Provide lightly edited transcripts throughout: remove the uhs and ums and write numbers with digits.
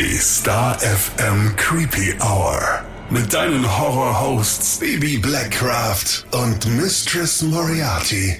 Die Star FM Creepy Hour. Mit deinen Horror-Hosts Baby Blackcraft und Mistress Moriarty.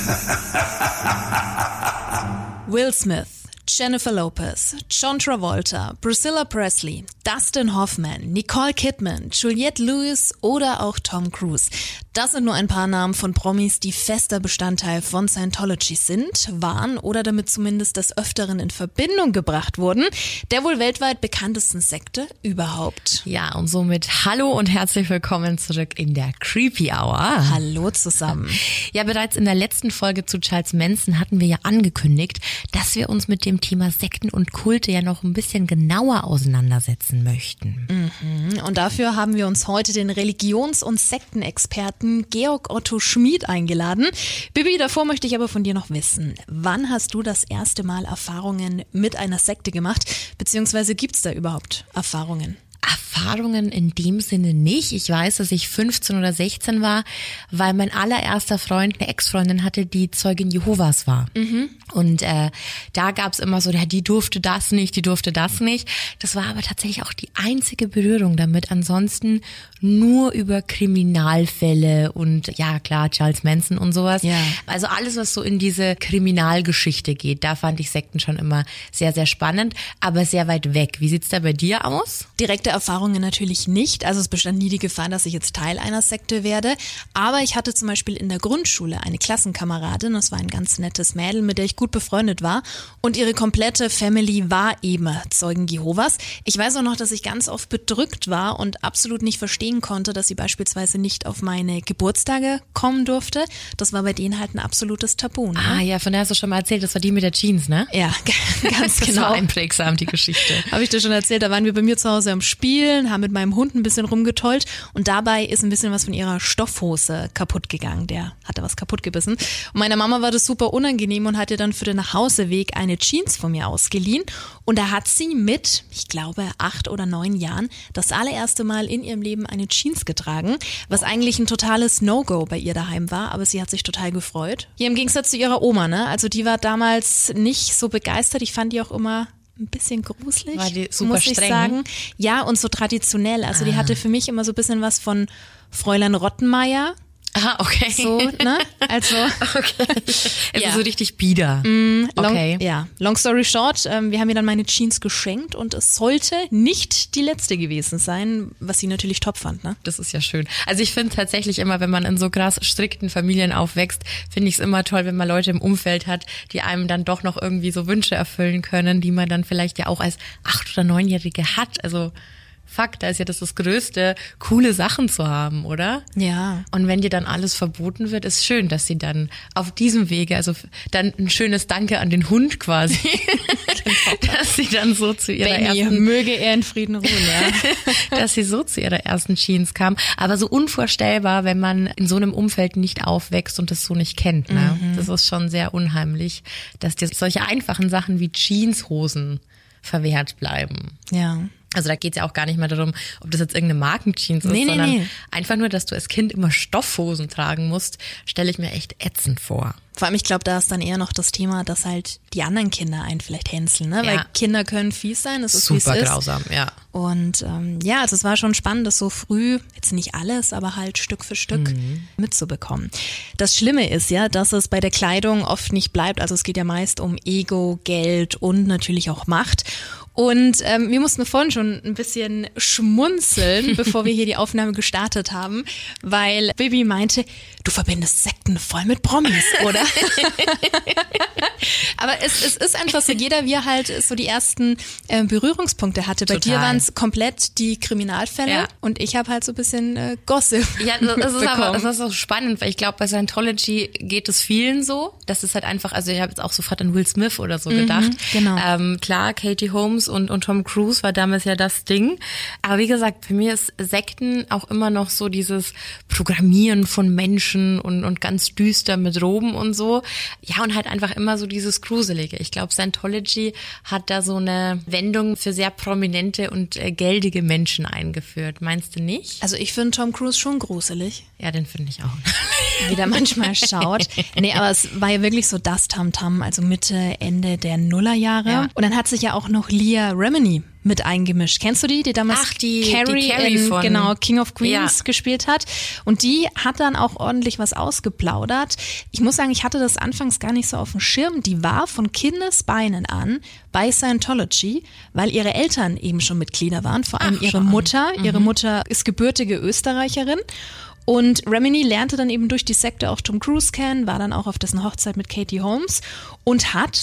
Will Smith, Jennifer Lopez, John Travolta, Priscilla Presley, Dustin Hoffman, Nicole Kidman, Juliette Lewis oder auch Tom Cruise. Das sind nur ein paar Namen von Promis, die fester Bestandteil von Scientology sind, waren oder damit zumindest des Öfteren in Verbindung gebracht wurden. Der wohl weltweit bekanntesten Sekte überhaupt. Ja, und somit hallo und herzlich willkommen zurück in der Creepy Hour. Hallo zusammen. Ja, bereits in der letzten Folge zu Charles Manson hatten wir ja angekündigt, dass wir uns mit dem Thema Sekten und Kulte ja noch ein bisschen genauer auseinandersetzen möchten. Und dafür haben wir uns heute den Religions- und Sektenexperten Georg Otto Schmid eingeladen. Bibi, davor möchte ich aber von dir noch wissen, wann hast du das erste Mal Erfahrungen mit einer Sekte gemacht, beziehungsweise gibt es da überhaupt Erfahrungen? Erfahrungen in dem Sinne nicht. Ich weiß, dass ich 15 oder 16 war, weil mein allererster Freund eine Ex-Freundin hatte, die Zeugin Jehovas war. Und da gab's immer so, ja, die durfte das nicht, die durfte das nicht. Das war aber tatsächlich auch die einzige Berührung damit. Ansonsten nur über Kriminalfälle und ja klar, Charles Manson und sowas. Ja. Also alles, was so in diese Kriminalgeschichte geht, da fand ich Sekten schon immer sehr, sehr spannend, aber sehr weit weg. Wie sieht's da bei dir aus? Direkte Erfahrungen natürlich nicht, also es bestand nie die Gefahr, dass ich jetzt Teil einer Sekte werde, aber ich hatte zum Beispiel in der Grundschule eine Klassenkameradin, das war ein ganz nettes Mädel, mit der ich gut befreundet war und ihre komplette Family war eben Zeugen Jehovas. Ich weiß auch noch, dass ich ganz oft bedrückt war und absolut nicht verstehen konnte, dass sie beispielsweise nicht auf meine Geburtstage kommen durfte. Das war bei denen halt ein absolutes Tabu. Ne? Ah ja, von der hast du schon mal erzählt, das war die mit der Jeans, ne? Ja, ganz Das genau. war einprägsam, die Geschichte. Habe ich dir schon erzählt, da waren wir bei mir zu Hause am Spielen, haben mit meinem Hund ein bisschen rumgetollt und dabei ist ein bisschen was von ihrer Stoffhose kaputt gegangen. Der hatte was kaputt gebissen. Und meiner Mama war das super unangenehm und hat ihr dann für den Nachhauseweg eine Jeans von mir ausgeliehen. Und da hat sie mit, ich glaube, 8 oder 9 Jahren das allererste Mal in ihrem Leben eine Jeans getragen, was eigentlich ein totales No-Go bei ihr daheim war, aber sie hat sich total gefreut. Hier im Gegensatz zu ihrer Oma, ne? Also die war damals nicht so begeistert. Ich fand die auch immer ein bisschen gruselig, war die super muss ich streng? sagen. Ja, und so traditionell. Also die hatte für mich immer so ein bisschen was von Fräulein Rottenmeier. Ah, okay. So, ne? Also, Okay. Es Ja. ist so richtig bieder. Okay. Long story short, wir haben ihr dann meine Jeans geschenkt und es sollte nicht die letzte gewesen sein, was sie natürlich top fand, ne? Das ist ja schön. Also ich finde tatsächlich immer, wenn man in so krass strikten Familien aufwächst, finde ich es immer toll, wenn man Leute im Umfeld hat, die einem dann doch noch irgendwie so Wünsche erfüllen können, die man dann vielleicht ja auch als 8- oder 9-Jährige hat. Also Fakt, da ist ja das Größte, coole Sachen zu haben, oder? Ja. Und wenn dir dann alles verboten wird, ist schön, dass sie dann auf diesem Wege, also dann ein schönes Danke an den Hund quasi, dass sie dann so zu ihrer ersten, möge er in Frieden ruhen, ja. dass sie so zu ihrer ersten Jeans kam. Aber so unvorstellbar, wenn man in so einem Umfeld nicht aufwächst und das so nicht kennt. Ne? Das ist schon sehr unheimlich, dass dir solche einfachen Sachen wie Jeanshosen verwehrt bleiben. Ja. Also da geht's ja auch gar nicht mal darum, ob das jetzt irgendeine Markenjeans ist, sondern einfach nur, dass du als Kind immer Stoffhosen tragen musst, stelle ich mir echt ätzend vor. Vor allem, ich glaube, da ist dann eher noch das Thema, dass halt die anderen Kinder einen vielleicht hänseln, ne? Ja. Weil Kinder können fies sein, das ist wie es Super ist. grausam, ja. Und ja, also es war schon spannend, das so früh, jetzt nicht alles, aber halt Stück für Stück mitzubekommen. Das Schlimme ist ja, dass es bei der Kleidung oft nicht bleibt. Also es geht ja meist um Ego, Geld und natürlich auch Macht. Und wir mussten vorhin schon ein bisschen schmunzeln, bevor wir hier die Aufnahme gestartet haben, weil Bibi meinte, du verbindest Sekten voll mit Promis, oder? Aber es ist einfach so, jeder wie er halt so die ersten Berührungspunkte hatte. Bei dir waren es komplett die Kriminalfälle und ich habe halt so ein bisschen Gossip Ja, das ist auch spannend, weil ich glaube, bei Scientology geht es vielen so. Das ist halt einfach, also ich habe jetzt auch sofort an Will Smith oder so gedacht. Genau. Klar, Katie Holmes und Tom Cruise war damals ja das Ding. Aber wie gesagt, für mich ist Sekten auch immer noch so dieses Programmieren von Menschen und ganz düster mit Roben und so. Ja, und halt einfach immer so dieses Gruselige. Ich glaube, Scientology hat da so eine Wendung für sehr prominente und geldige Menschen eingeführt. Meinst du nicht? Also ich finde Tom Cruise schon gruselig. Ja, den finde ich auch. Wie der manchmal schaut. Nee, aber es war ja wirklich so das Tamtam, also Mitte, Ende der Nullerjahre. Ja. Und dann hat sich ja auch noch Liam Leah Remini mit eingemischt. Kennst du die damals die Carrie in von King of Queens gespielt hat? Und die hat dann auch ordentlich was ausgeplaudert. Ich muss sagen, ich hatte das anfangs gar nicht so auf dem Schirm. Die war von Kindesbeinen an bei Scientology, weil ihre Eltern eben schon Mitglieder waren, vor allem ihre Mutter. Ihre Mutter ist gebürtige Österreicherin. Und Remini lernte dann eben durch die Sekte auch Tom Cruise kennen, war dann auch auf dessen Hochzeit mit Katie Holmes und hat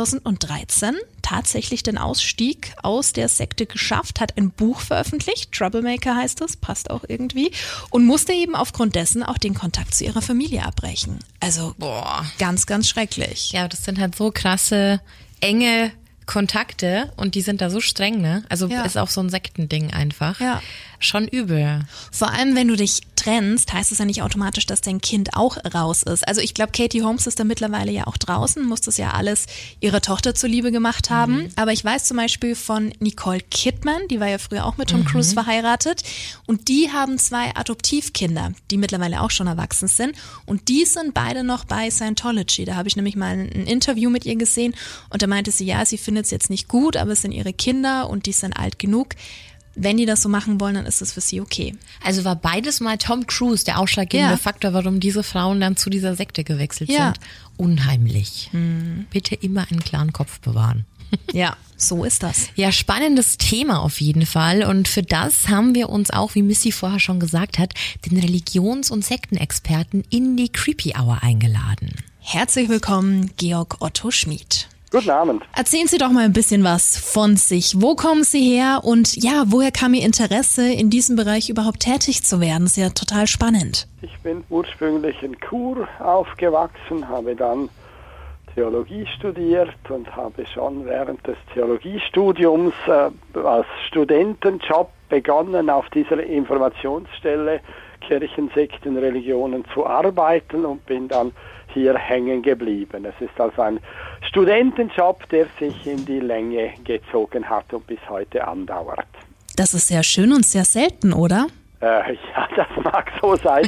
2013 tatsächlich den Ausstieg aus der Sekte geschafft, hat ein Buch veröffentlicht, Troublemaker heißt es, passt auch irgendwie, und musste eben aufgrund dessen auch den Kontakt zu ihrer Familie abbrechen. Also ganz, ganz schrecklich. Ja, das sind halt so krasse, enge Kontakte und die sind da so streng, ne? Also ist auch so ein Sektending einfach. Ja. Schon übel. Vor allem, wenn du dich trennst, heißt es ja nicht automatisch, dass dein Kind auch raus ist. Also ich glaube, Katie Holmes ist da mittlerweile ja auch draußen, muss das ja alles ihrer Tochter zuliebe gemacht haben. Aber ich weiß zum Beispiel von Nicole Kidman, die war ja früher auch mit Tom Cruise verheiratet. Und die haben 2 Adoptivkinder, die mittlerweile auch schon erwachsen sind. Und die sind beide noch bei Scientology. Da habe ich nämlich mal ein Interview mit ihr gesehen. Und da meinte sie, ja, sie findet es jetzt nicht gut, aber es sind ihre Kinder und die sind alt genug. Wenn die das so machen wollen, dann ist das für sie okay. Also war beides mal Tom Cruise der ausschlaggebende Faktor, warum diese Frauen dann zu dieser Sekte gewechselt sind. Unheimlich. Bitte immer einen klaren Kopf bewahren. Ja, so ist das. Ja, spannendes Thema auf jeden Fall. Und für das haben wir uns auch, wie Missy vorher schon gesagt hat, den Religions- und Sektenexperten in die Creepy Hour eingeladen. Herzlich willkommen, Georg Otto Schmid. Guten Abend. Erzählen Sie doch mal ein bisschen was von sich. Wo kommen Sie her und ja, woher kam Ihr Interesse, in diesem Bereich überhaupt tätig zu werden? Das ist ja total spannend. Ich bin ursprünglich in Chur aufgewachsen, habe dann Theologie studiert und habe schon während des Theologiestudiums als Studentenjob begonnen, auf dieser Informationsstelle Kirchen, Sekten, Religionen zu arbeiten und bin dann hier hängen geblieben. Es ist also ein Studentenjob, der sich in die Länge gezogen hat und bis heute andauert. Das ist sehr schön und sehr selten, oder? Ja, das mag so sein.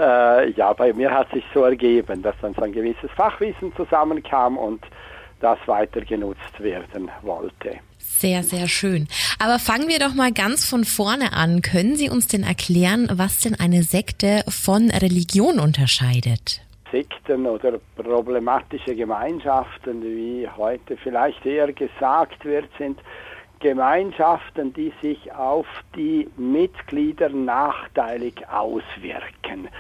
Ja, bei mir hat sich so ergeben, dass dann so ein gewisses Fachwissen zusammenkam und das weiter genutzt werden wollte. Sehr, sehr schön. Aber fangen wir doch mal ganz von vorne an. Können Sie uns denn erklären, was denn eine Sekte von Religion unterscheidet? Sekten oder problematische Gemeinschaften, wie heute vielleicht eher gesagt wird, sind Gemeinschaften, die sich auf die Mitglieder nachteilig auswirken.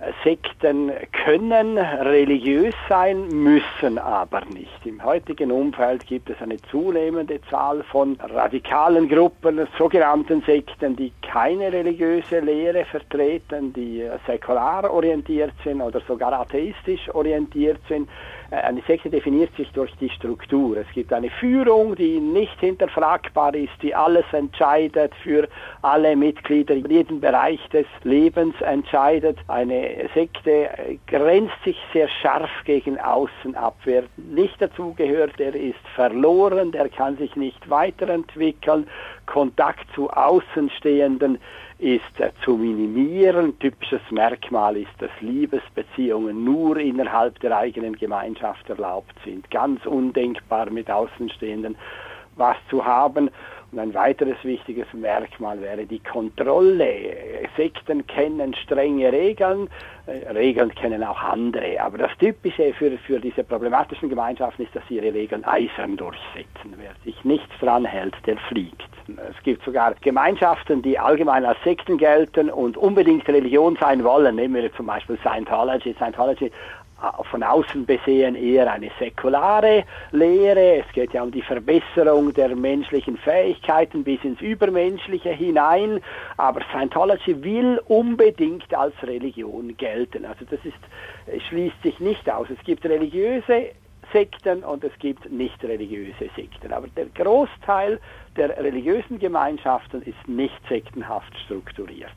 Sekten können religiös sein, müssen aber nicht. Im heutigen Umfeld gibt es eine zunehmende Zahl von radikalen Gruppen, sogenannten Sekten, die keine religiöse Lehre vertreten, die säkular orientiert sind oder sogar atheistisch orientiert sind. Eine Sekte definiert sich durch die Struktur. Es gibt eine Führung, die nicht hinterfragbar ist, die alles entscheidet, für alle Mitglieder in jedem Bereich des Lebens entscheidet. Eine Sekte grenzt sich sehr scharf gegen außen ab. Wer nicht dazugehört, der ist verloren, der kann sich nicht weiterentwickeln. Kontakt zu Außenstehenden ist zu minimieren. Typisches Merkmal ist, dass Liebesbeziehungen nur innerhalb der eigenen Gemeinschaft erlaubt sind. Ganz undenkbar, mit Außenstehenden was zu haben. Und ein weiteres wichtiges Merkmal wäre die Kontrolle. Sekten kennen strenge Regeln, Regeln kennen auch andere. Aber das Typische für diese problematischen Gemeinschaften ist, dass sie ihre Regeln eisern durchsetzen. Wer sich nichts dran hält, der fliegt. Es gibt sogar Gemeinschaften, die allgemein als Sekten gelten und unbedingt Religion sein wollen. Nehmen wir zum Beispiel Scientology. Scientology von außen besehen eher eine säkulare Lehre. Es geht ja um die Verbesserung der menschlichen Fähigkeiten bis ins Übermenschliche hinein. Aber Scientology will unbedingt als Religion gelten. Also das schließt sich nicht aus. Es gibt religiöse Sekten und es gibt nicht religiöse Sekten. Aber der Großteil der religiösen Gemeinschaften ist nicht sektenhaft strukturiert.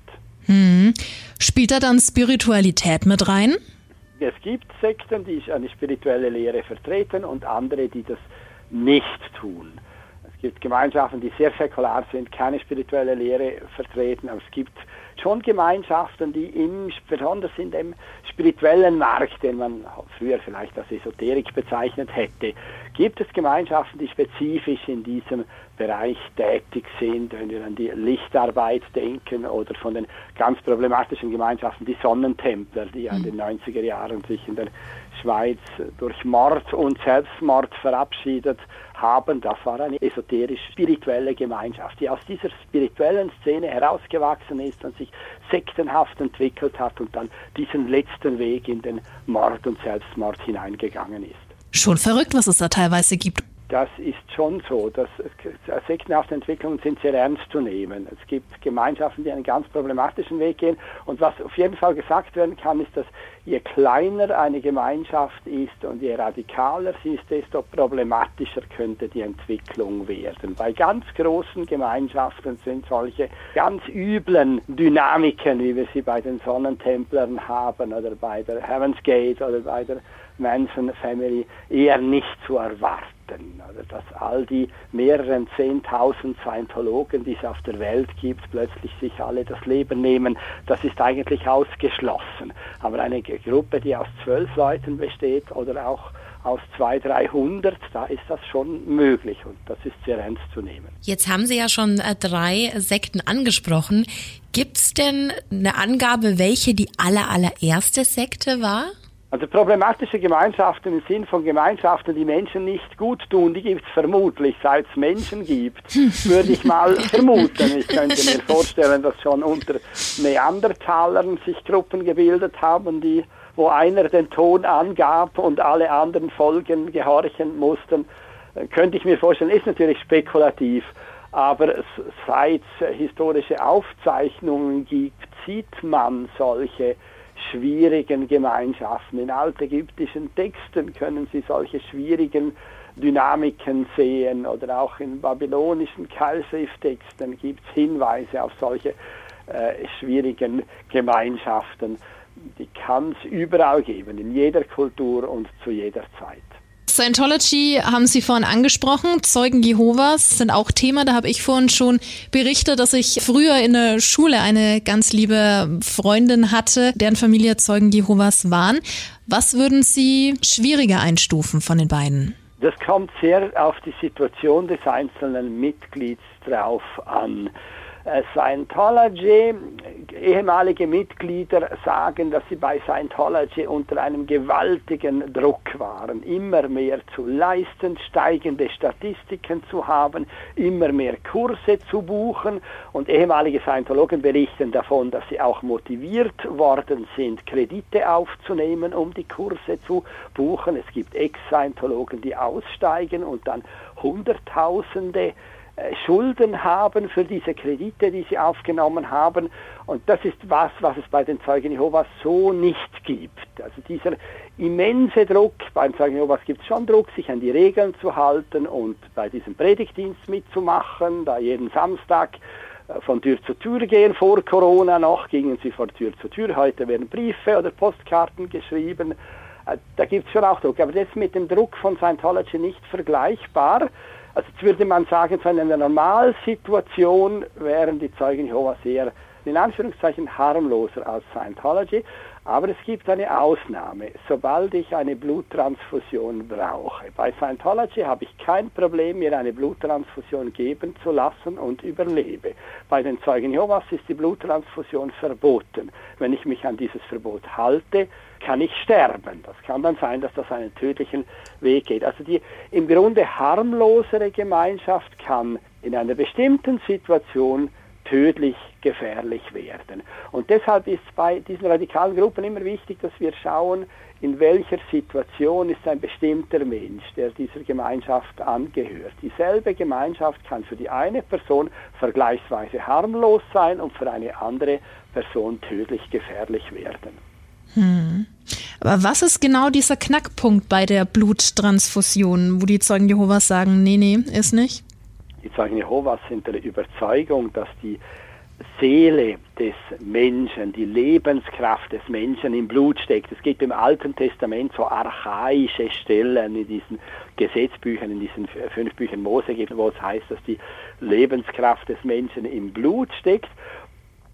Spielt da dann Spiritualität mit rein? Es gibt Sekten, die eine spirituelle Lehre vertreten und andere, die das nicht tun. Es gibt Gemeinschaften, die sehr säkular sind, keine spirituelle Lehre vertreten, aber es gibt schon Gemeinschaften, die besonders in dem spirituellen Markt, den man früher vielleicht als Esoterik bezeichnet hätte, gibt es Gemeinschaften, die spezifisch in diesem Bereich tätig sind, wenn wir an die Lichtarbeit denken oder von den ganz problematischen Gemeinschaften, die Sonnentempler, die in den 90er Jahren sich in der Schweiz durch Mord und Selbstmord verabschiedet haben. Das war eine esoterisch-spirituelle Gemeinschaft, die aus dieser spirituellen Szene herausgewachsen ist und sich sektenhaft entwickelt hat und dann diesen letzten Weg in den Mord und Selbstmord hineingegangen ist. Schon verrückt, was es da teilweise gibt. Das ist schon so. Sektenhafte Entwicklungen sind sehr ernst zu nehmen. Es gibt Gemeinschaften, die einen ganz problematischen Weg gehen. Und was auf jeden Fall gesagt werden kann, ist, dass je kleiner eine Gemeinschaft ist und je radikaler sie ist, desto problematischer könnte die Entwicklung werden. Bei ganz großen Gemeinschaften sind solche ganz üblen Dynamiken, wie wir sie bei den Sonnentemplern haben oder bei der Heaven's Gate oder bei der Manson Family, eher nicht zu erwarten. Oder dass all die mehreren 10.000 Scientologen, die es auf der Welt gibt, plötzlich sich alle das Leben nehmen, das ist eigentlich ausgeschlossen. Aber eine Gruppe, die aus 12 Leuten besteht oder auch aus 200-300, da ist das schon möglich und das ist sehr ernst zu nehmen. Jetzt haben Sie ja schon 3 Sekten angesprochen. Gibt es denn eine Angabe, welche die allererste Sekte war? Also problematische Gemeinschaften im Sinn von Gemeinschaften, die Menschen nicht gut tun, die gibt es vermutlich, seit es Menschen gibt, würde ich mal vermuten. Ich könnte mir vorstellen, dass schon unter Neandertalern sich Gruppen gebildet haben, wo einer den Ton angab und alle anderen folgen, gehorchen mussten. Könnte ich mir vorstellen, ist natürlich spekulativ, aber seit es historische Aufzeichnungen gibt, sieht man solche schwierigen Gemeinschaften. In altägyptischen Texten können Sie solche schwierigen Dynamiken sehen oder auch in babylonischen Keilschrifttexten gibt es Hinweise auf solche schwierigen Gemeinschaften. Die kann es überall geben, in jeder Kultur und zu jeder Zeit. Scientology haben Sie vorhin angesprochen, Zeugen Jehovas sind auch Thema. Da habe ich vorhin schon berichtet, dass ich früher in der Schule eine ganz liebe Freundin hatte, deren Familie Zeugen Jehovas waren. Was würden Sie schwieriger einstufen von den beiden? Das kommt sehr auf die Situation des einzelnen Mitglieds drauf an. Scientology, ehemalige Mitglieder sagen, dass sie bei Scientology unter einem gewaltigen Druck waren, immer mehr zu leisten, steigende Statistiken zu haben, immer mehr Kurse zu buchen und ehemalige Scientologen berichten davon, dass sie auch motiviert worden sind, Kredite aufzunehmen, um die Kurse zu buchen. Es gibt Ex-Scientologen, die aussteigen und dann Hunderttausende Schulden haben für diese Kredite, die sie aufgenommen haben. Und das ist was es bei den Zeugen Jehovas so nicht gibt. Also dieser immense Druck, bei den Zeugen Jehovas gibt es schon Druck, sich an die Regeln zu halten und bei diesem Predigtdienst mitzumachen, da jeden Samstag von Tür zu Tür gehen. Vor Corona noch gingen sie von Tür zu Tür, heute werden Briefe oder Postkarten geschrieben. Da gibt es schon auch Druck, aber das ist mit dem Druck von Scientology nicht vergleichbar. Also jetzt würde man sagen, so in einer Normalsituation wären die Zeugen Jehovas eher in Anführungszeichen harmloser als Scientology. Aber es gibt eine Ausnahme. Sobald ich eine Bluttransfusion brauche. Bei Scientology habe ich kein Problem, mir eine Bluttransfusion geben zu lassen und überlebe. Bei den Zeugen Jehovas ist die Bluttransfusion verboten. Wenn ich mich an dieses Verbot halte, kann ich sterben. Das kann dann sein, dass das einen tödlichen Weg geht. Also die im Grunde harmlosere Gemeinschaft kann in einer bestimmten Situation tödlich gefährlich werden. Und deshalb ist bei diesen radikalen Gruppen immer wichtig, dass wir schauen, in welcher Situation ist ein bestimmter Mensch, der dieser Gemeinschaft angehört. Dieselbe Gemeinschaft kann für die eine Person vergleichsweise harmlos sein und für eine andere Person tödlich gefährlich werden. Aber was ist genau dieser Knackpunkt bei der Bluttransfusion, wo die Zeugen Jehovas sagen, nee, ist nicht? Die Zeugen Jehovas sind der Überzeugung, dass die Seele des Menschen, die Lebenskraft des Menschen im Blut steckt. Es gibt im Alten Testament so archaische Stellen in diesen Gesetzbüchern, in diesen 5 Büchern Mose gibt, wo es heißt, dass die Lebenskraft des Menschen im Blut steckt.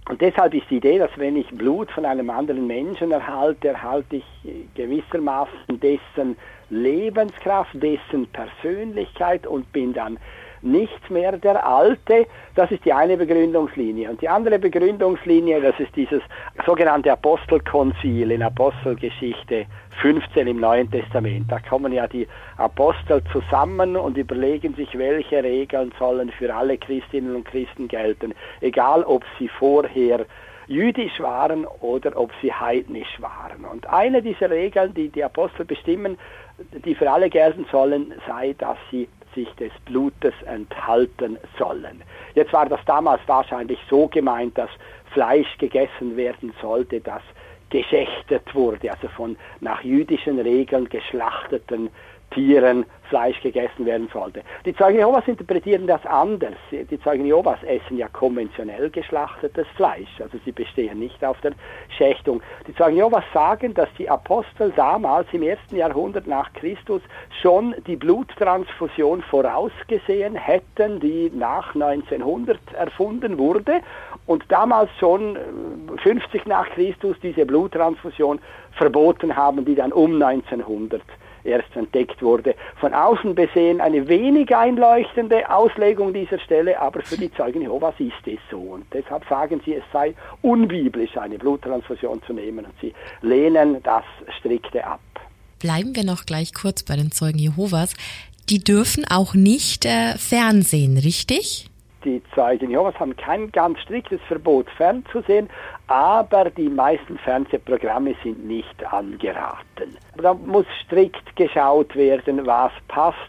Und deshalb ist die Idee, dass wenn ich Blut von einem anderen Menschen erhalte ich gewissermaßen dessen Lebenskraft, dessen Persönlichkeit und bin dann nicht mehr der Alte. Das ist die eine Begründungslinie. Und die andere Begründungslinie, das ist dieses sogenannte Apostelkonzil in Apostelgeschichte 15 im Neuen Testament. Da kommen ja die Apostel zusammen und überlegen sich, welche Regeln sollen für alle Christinnen und Christen gelten, egal ob sie vorher jüdisch waren oder ob sie heidnisch waren. Und eine dieser Regeln, die die Apostel bestimmen, die für alle gelten sollen, sei, dass sie sich des Blutes enthalten sollen. Jetzt war das damals wahrscheinlich so gemeint, dass Fleisch gegessen werden sollte, das geschächtet wurde, also von nach jüdischen Regeln geschlachteten Tieren Fleisch gegessen werden sollte. Die Zeugen Jehovas interpretieren das anders. Die Zeugen Jehovas essen ja konventionell geschlachtetes Fleisch, also sie bestehen nicht auf der Schächtung. Die Zeugen Jehovas sagen, dass die Apostel damals im 1. Jahrhundert nach Christus schon die Bluttransfusion vorausgesehen hätten, die nach 1900 erfunden wurde und damals schon 50 nach Christus diese Bluttransfusion verboten haben, die dann um 1900 erst entdeckt wurde. Von außen besehen eine wenig einleuchtende Auslegung dieser Stelle, aber für die Zeugen Jehovas ist es so. Und deshalb sagen sie, es sei unbiblisch, eine Bluttransfusion zu nehmen. Und sie lehnen das strikte ab. Bleiben wir noch gleich kurz bei den Zeugen Jehovas. Die dürfen auch nicht fernsehen, richtig? Die Zeugen Jehovas haben kein ganz striktes Verbot, fernzusehen, aber die meisten Fernsehprogramme sind nicht angeraten. Da muss strikt geschaut werden, was passt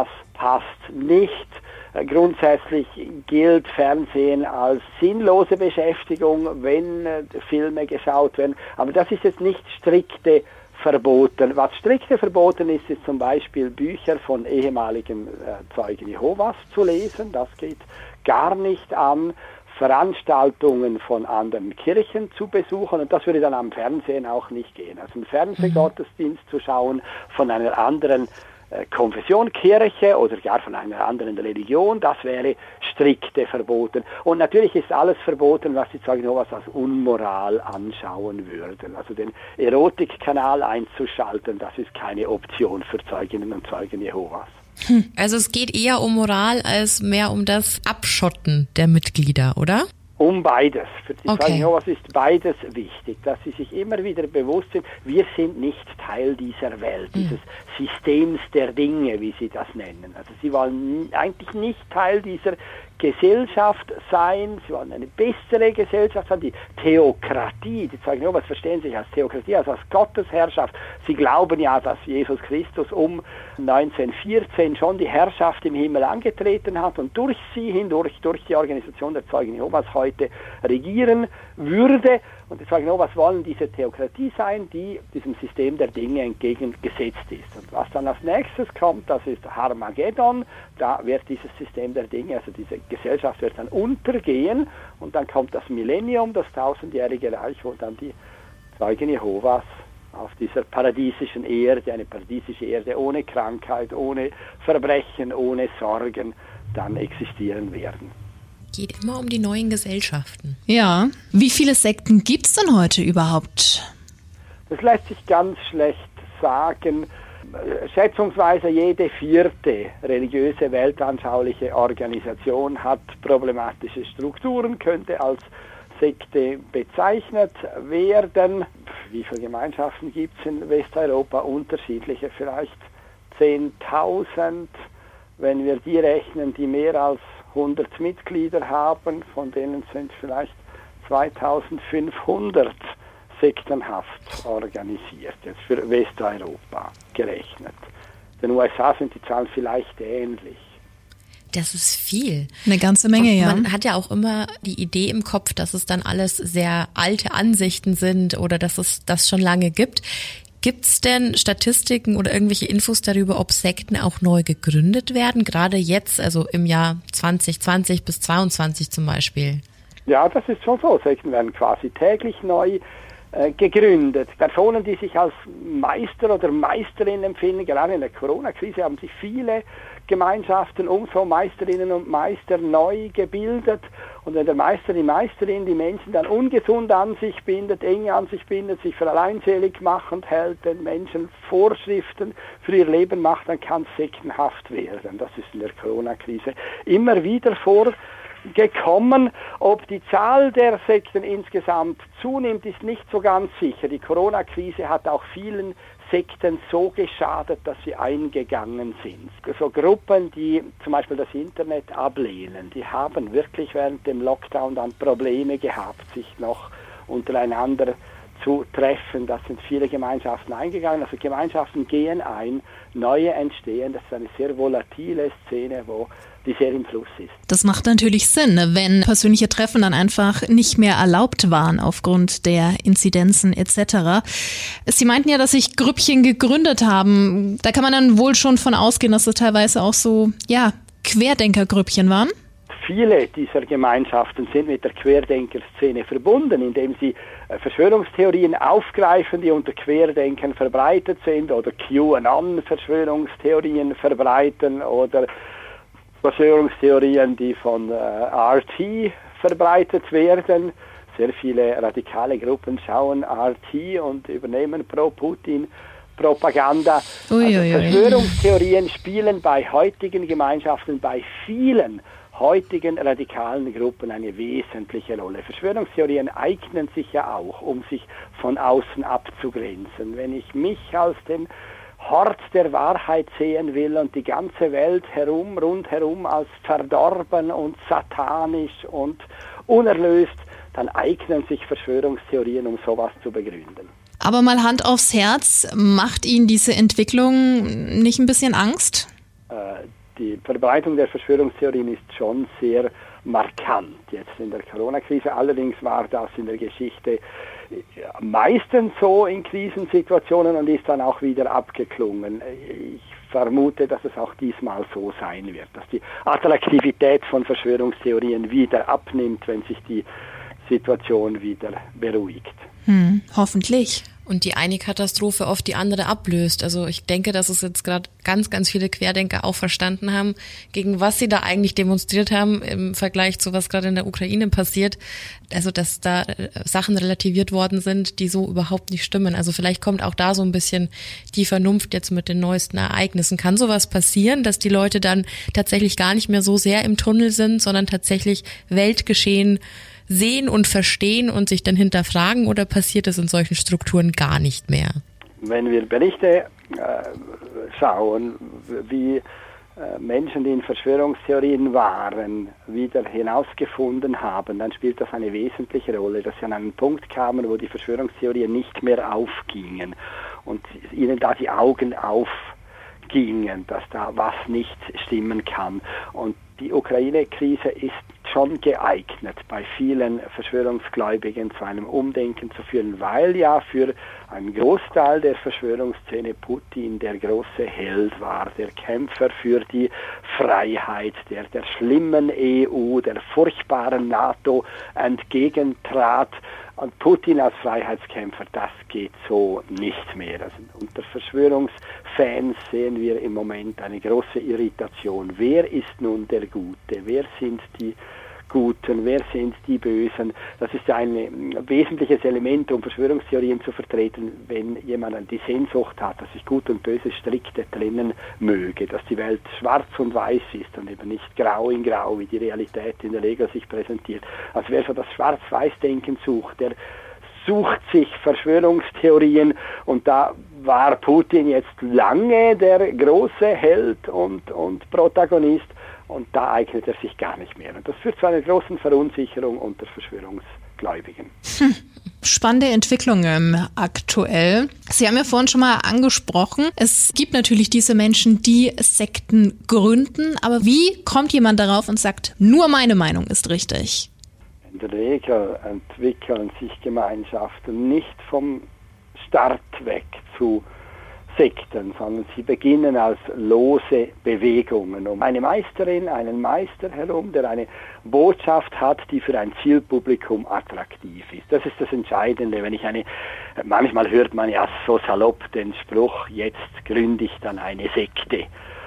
nicht. Grundsätzlich gilt Fernsehen als sinnlose Beschäftigung, wenn Filme geschaut werden, aber das ist jetzt nicht strikte verboten. Was strikte verboten ist, ist zum Beispiel Bücher von ehemaligen Zeugen Jehovas zu lesen, das geht gar nicht an, Veranstaltungen von anderen Kirchen zu besuchen und das würde dann am Fernsehen auch nicht gehen. Also einen Fernsehgottesdienst zu schauen von einer anderen Konfession, Kirche oder gar von einer anderen Religion, das wäre strikte verboten. Und natürlich ist alles verboten, was die Zeugen Jehovas als Unmoral anschauen würden. Also den Erotikkanal einzuschalten, das ist keine Option für Zeuginnen und Zeugen Jehovas. Also es geht eher um Moral als mehr um das Abschotten der Mitglieder, oder? Um beides. Für die Zeugen Jehovas ist beides wichtig, dass sie sich immer wieder bewusst sind, wir sind nicht Teil dieser Welt, dieses Systems der Dinge, wie sie das nennen. Also sie wollen eigentlich nicht Teil dieser Gesellschaft sein, sie wollen eine bessere Gesellschaft sein, die Theokratie, die Zeugen Jehovas verstehen sich als Theokratie, also als Gottesherrschaft. Sie glauben ja, dass Jesus Christus um 1914 schon die Herrschaft im Himmel angetreten hat und durch sie hindurch, durch die Organisation der Zeugen Jehovas heute regieren würde. Und die Zeugen Jehovas wollen diese Theokratie sein, die diesem System der Dinge entgegengesetzt ist. Und was dann als nächstes kommt, das ist Harmageddon. Da wird dieses System der Dinge, also diese Gesellschaft wird dann untergehen und dann kommt das Millennium, das 1000-jährige Reich, wo dann die Zeugen Jehovas auf dieser paradiesischen Erde, eine paradiesische Erde ohne Krankheit, ohne Verbrechen, ohne Sorgen, dann existieren werden. Geht immer um die neuen Gesellschaften. Ja. Wie viele Sekten gibt's denn heute überhaupt? Das lässt sich ganz schlecht sagen. Schätzungsweise jede 4. religiöse, weltanschauliche Organisation hat problematische Strukturen, könnte als Sekte bezeichnet werden. Wie viele Gemeinschaften gibt es in Westeuropa? Unterschiedliche, vielleicht 10.000. Wenn wir die rechnen, die mehr als 100 Mitglieder haben, von denen sind vielleicht 2500 sektenhaft organisiert, jetzt für Westeuropa gerechnet. In den USA sind die Zahlen vielleicht ähnlich. Das ist viel. Eine ganze Menge, ja. Man hat ja auch immer die Idee im Kopf, dass es dann alles sehr alte Ansichten sind oder dass es das schon lange gibt. Gibt es denn Statistiken oder irgendwelche Infos darüber, ob Sekten auch neu gegründet werden? Gerade jetzt, also im Jahr 2020 bis 2022 zum Beispiel. Ja, das ist schon so. Sekten werden quasi täglich neu gegründet. Personen, die sich als Meister oder Meisterin empfinden, gerade in der Corona-Krise haben sich viele Gemeinschaften umso Meisterinnen und Meister neu gebildet. Und wenn der Meister, die Meisterin die Menschen dann ungesund an sich bindet, eng an sich bindet, sich für alleinselig machend hält, den Menschen Vorschriften für ihr Leben macht, dann kann es sektenhaft werden. Das ist in der Corona-Krise immer wieder vorgekommen. Ob die Zahl der Sekten insgesamt zunimmt, ist nicht so ganz sicher. Die Corona-Krise hat auch vielen Sekten so geschadet, dass sie eingegangen sind. So Gruppen, die zum Beispiel das Internet ablehnen, die haben wirklich während dem Lockdown dann Probleme gehabt, sich noch untereinander zu treffen. Das sind viele Gemeinschaften eingegangen. Also Gemeinschaften gehen ein, neue entstehen. Das ist eine sehr volatile Szene, wo die sehr im Fluss ist. Das macht natürlich Sinn, wenn persönliche Treffen dann einfach nicht mehr erlaubt waren aufgrund der Inzidenzen etc. Sie meinten ja, dass sich Grüppchen gegründet haben. Da kann man dann wohl schon von ausgehen, dass das teilweise auch so, ja, Querdenkergrüppchen waren? Viele dieser Gemeinschaften sind mit der Querdenkerszene verbunden, indem sie Verschwörungstheorien aufgreifen, die unter Querdenkern verbreitet sind, oder QAnon-Verschwörungstheorien verbreiten oder Verschwörungstheorien, die von RT verbreitet werden. Sehr viele radikale Gruppen schauen RT und übernehmen Pro-Putin-Propaganda. Verschwörungstheorien spielen bei heutigen Gemeinschaften, bei vielen heutigen radikalen Gruppen eine wesentliche Rolle. Verschwörungstheorien eignen sich ja auch, um sich von außen abzugrenzen. Wenn ich mich als den Hort der Wahrheit sehen will und die ganze Welt rundherum als verdorben und satanisch und unerlöst, dann eignen sich Verschwörungstheorien, um sowas zu begründen. Aber mal Hand aufs Herz, macht Ihnen diese Entwicklung nicht ein bisschen Angst? Die Verbreitung der Verschwörungstheorien ist schon sehr markant jetzt in der Corona-Krise. Allerdings war das in der Geschichte meistens so in Krisensituationen und ist dann auch wieder abgeklungen. Ich vermute, dass es auch diesmal so sein wird, dass die Attraktivität von Verschwörungstheorien wieder abnimmt, wenn sich die Situation wieder beruhigt. Hoffentlich. Und die eine Katastrophe oft die andere ablöst. Also ich denke, dass es jetzt gerade ganz, ganz viele Querdenker auch verstanden haben, gegen was sie da eigentlich demonstriert haben im Vergleich zu was gerade in der Ukraine passiert. Also dass da Sachen relativiert worden sind, die so überhaupt nicht stimmen. Also vielleicht kommt auch da so ein bisschen die Vernunft jetzt mit den neuesten Ereignissen. Kann sowas passieren, dass die Leute dann tatsächlich gar nicht mehr so sehr im Tunnel sind, sondern tatsächlich Weltgeschehen sehen und verstehen und sich dann hinterfragen, oder passiert es in solchen Strukturen gar nicht mehr? Wenn wir Berichte schauen, wie Menschen, die in Verschwörungstheorien waren, wieder hinausgefunden haben, dann spielt das eine wesentliche Rolle, dass sie an einen Punkt kamen, wo die Verschwörungstheorien nicht mehr aufgingen und ihnen da die Augen aufgingen, dass da was nicht stimmen kann. Und die Ukraine-Krise ist schon geeignet, bei vielen Verschwörungsgläubigen zu einem Umdenken zu führen, weil ja für einen Großteil der Verschwörungsszene Putin der große Held war, der Kämpfer für die Freiheit, der schlimmen EU, der furchtbaren NATO entgegentrat. Und Putin als Freiheitskämpfer, das geht so nicht mehr. Also unter Verschwörungsfans sehen wir im Moment eine große Irritation. Wer ist nun der Gute? Wer sind die Guten? Wer sind die Bösen? Das ist ein wesentliches Element, um Verschwörungstheorien zu vertreten, wenn jemand die Sehnsucht hat, dass sich Gut und Böse strikte trennen möge, dass die Welt schwarz und weiß ist und eben nicht grau in grau, wie die Realität in der Regel sich präsentiert. Also wer so das Schwarz-Weiß-Denken sucht, der sucht sich Verschwörungstheorien, und da war Putin jetzt lange der große Held und Protagonist, und da eignet er sich gar nicht mehr. Und das führt zu einer großen Verunsicherung unter Verschwörungsgläubigen. Spannende Entwicklungen aktuell. Sie haben ja vorhin schon mal angesprochen, es gibt natürlich diese Menschen, die Sekten gründen, aber wie kommt jemand darauf und sagt, nur meine Meinung ist richtig? In der Regel entwickeln sich Gemeinschaften nicht vom Start weg zu Sekten, sondern sie beginnen als lose Bewegungen um eine Meisterin, einen Meister herum, der eine Botschaft hat, die für ein Zielpublikum attraktiv ist. Das ist das Entscheidende. Manchmal hört man ja so salopp den Spruch, jetzt gründe ich dann eine Sekte.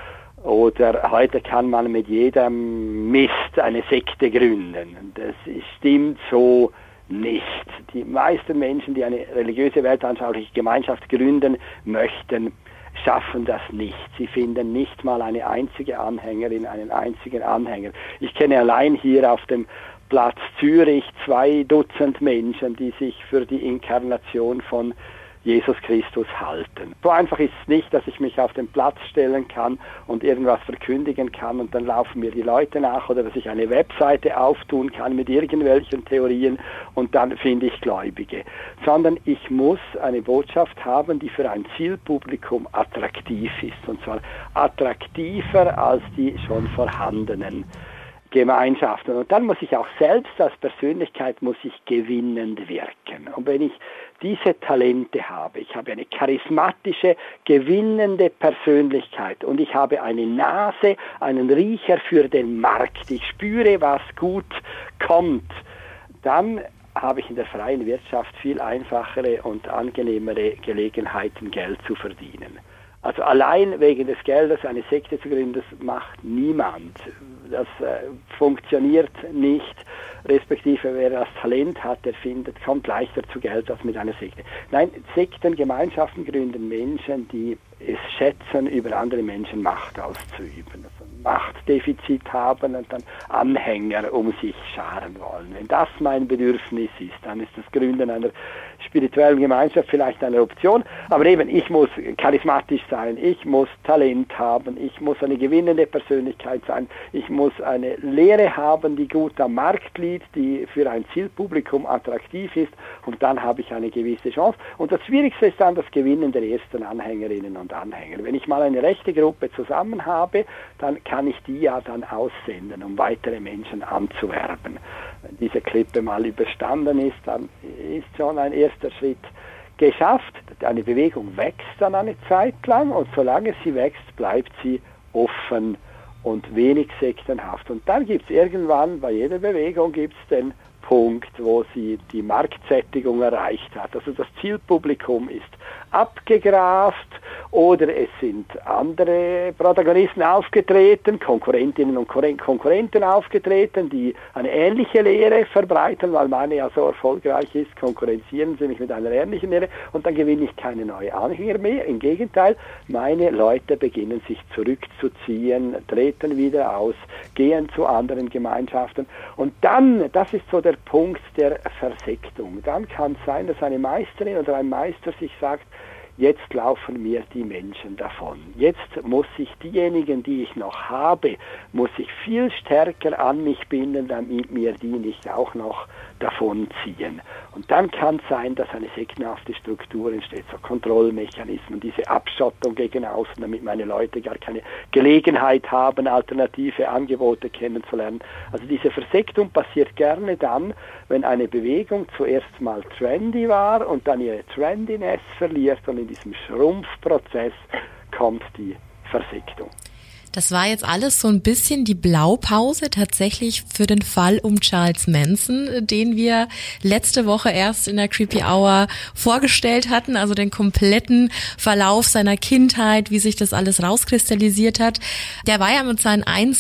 Oder heute kann man mit jedem Mist eine Sekte gründen. Das stimmt so nicht. Die meisten Menschen, die eine religiöse weltanschauliche Gemeinschaft gründen möchten, schaffen das nicht. Sie finden nicht mal eine einzige Anhängerin, einen einzigen Anhänger. Ich kenne allein hier auf dem Platz Zürich 2 Dutzend Menschen, die sich für die Inkarnation von Jesus Christus halten. So einfach ist es nicht, dass ich mich auf den Platz stellen kann und irgendwas verkündigen kann und dann laufen mir die Leute nach, oder dass ich eine Webseite auftun kann mit irgendwelchen Theorien und dann finde ich Gläubige. Sondern ich muss eine Botschaft haben, die für ein Zielpublikum attraktiv ist, und zwar attraktiver als die schon vorhandenen Gemeinschaften. Und dann muss ich auch selbst als Persönlichkeit muss ich gewinnend wirken. Und wenn ich diese Talente habe, ich habe eine charismatische, gewinnende Persönlichkeit und ich habe eine Nase, einen Riecher für den Markt, ich spüre, was gut kommt, dann habe ich in der freien Wirtschaft viel einfachere und angenehmere Gelegenheiten, Geld zu verdienen. Also allein wegen des Geldes eine Sekte zu gründen, das macht niemand. Das funktioniert nicht, respektive wer das Talent hat, der kommt leichter zu Geld als mit einer Sekte. Nein, Sekten, Gemeinschaften gründen Menschen, die es schätzen, über andere Menschen Macht auszuüben. Also Machtdefizit haben und dann Anhänger um sich scharen wollen. Wenn das mein Bedürfnis ist, dann ist das Gründen einer spirituellen Gemeinschaft vielleicht eine Option. Aber eben, ich muss charismatisch sein, ich muss Talent haben, ich muss eine gewinnende Persönlichkeit sein, ich muss eine Lehre haben, die gut am Markt liegt, die für ein Zielpublikum attraktiv ist, und dann habe ich eine gewisse Chance. Und das Schwierigste ist dann das Gewinnen der ersten Anhängerinnen und Anhänger. Wenn ich mal eine rechte Gruppe zusammen habe, dann kann ich die ja dann aussenden, um weitere Menschen anzuwerben. Wenn diese Klippe mal überstanden ist, dann ist schon ein erster Schritt geschafft. Eine Bewegung wächst dann eine Zeit lang, und solange sie wächst, bleibt sie offen und wenig sektenhaft. Und dann gibt es irgendwann, bei jeder Bewegung gibt es den Punkt, wo sie die Marktsättigung erreicht hat. Also das Zielpublikum ist abgegrast, oder es sind andere Protagonisten aufgetreten, Konkurrentinnen und Konkurrenten aufgetreten, die eine ähnliche Lehre verbreiten, weil meine ja so erfolgreich ist, konkurrenzieren sie mich mit einer ähnlichen Lehre, und dann gewinne ich keine neuen Anhänger mehr. Im Gegenteil, meine Leute beginnen sich zurückzuziehen, treten wieder aus, gehen zu anderen Gemeinschaften, und dann, das ist so der Punkt der Versektung. Dann kann es sein, dass eine Meisterin oder ein Meister sich sagt, jetzt laufen mir die Menschen davon. Jetzt muss ich diejenigen, die ich noch habe, muss ich viel stärker an mich binden, damit mir die nicht auch noch davonziehen. Und dann kann es sein, dass eine sektenhafte Struktur entsteht, so Kontrollmechanismen, diese Abschottung gegen außen, damit meine Leute gar keine Gelegenheit haben, alternative Angebote kennenzulernen. Also diese Versektung passiert gerne dann, wenn eine Bewegung zuerst mal trendy war und dann ihre Trendiness verliert, und in diesem Schrumpfprozess kommt die Versektung. Das war jetzt alles so ein bisschen die Blaupause tatsächlich für den Fall um Charles Manson, den wir letzte Woche erst in der Creepy Hour vorgestellt hatten, also den kompletten Verlauf seiner Kindheit, wie sich das alles rauskristallisiert hat. Der war ja mit seinen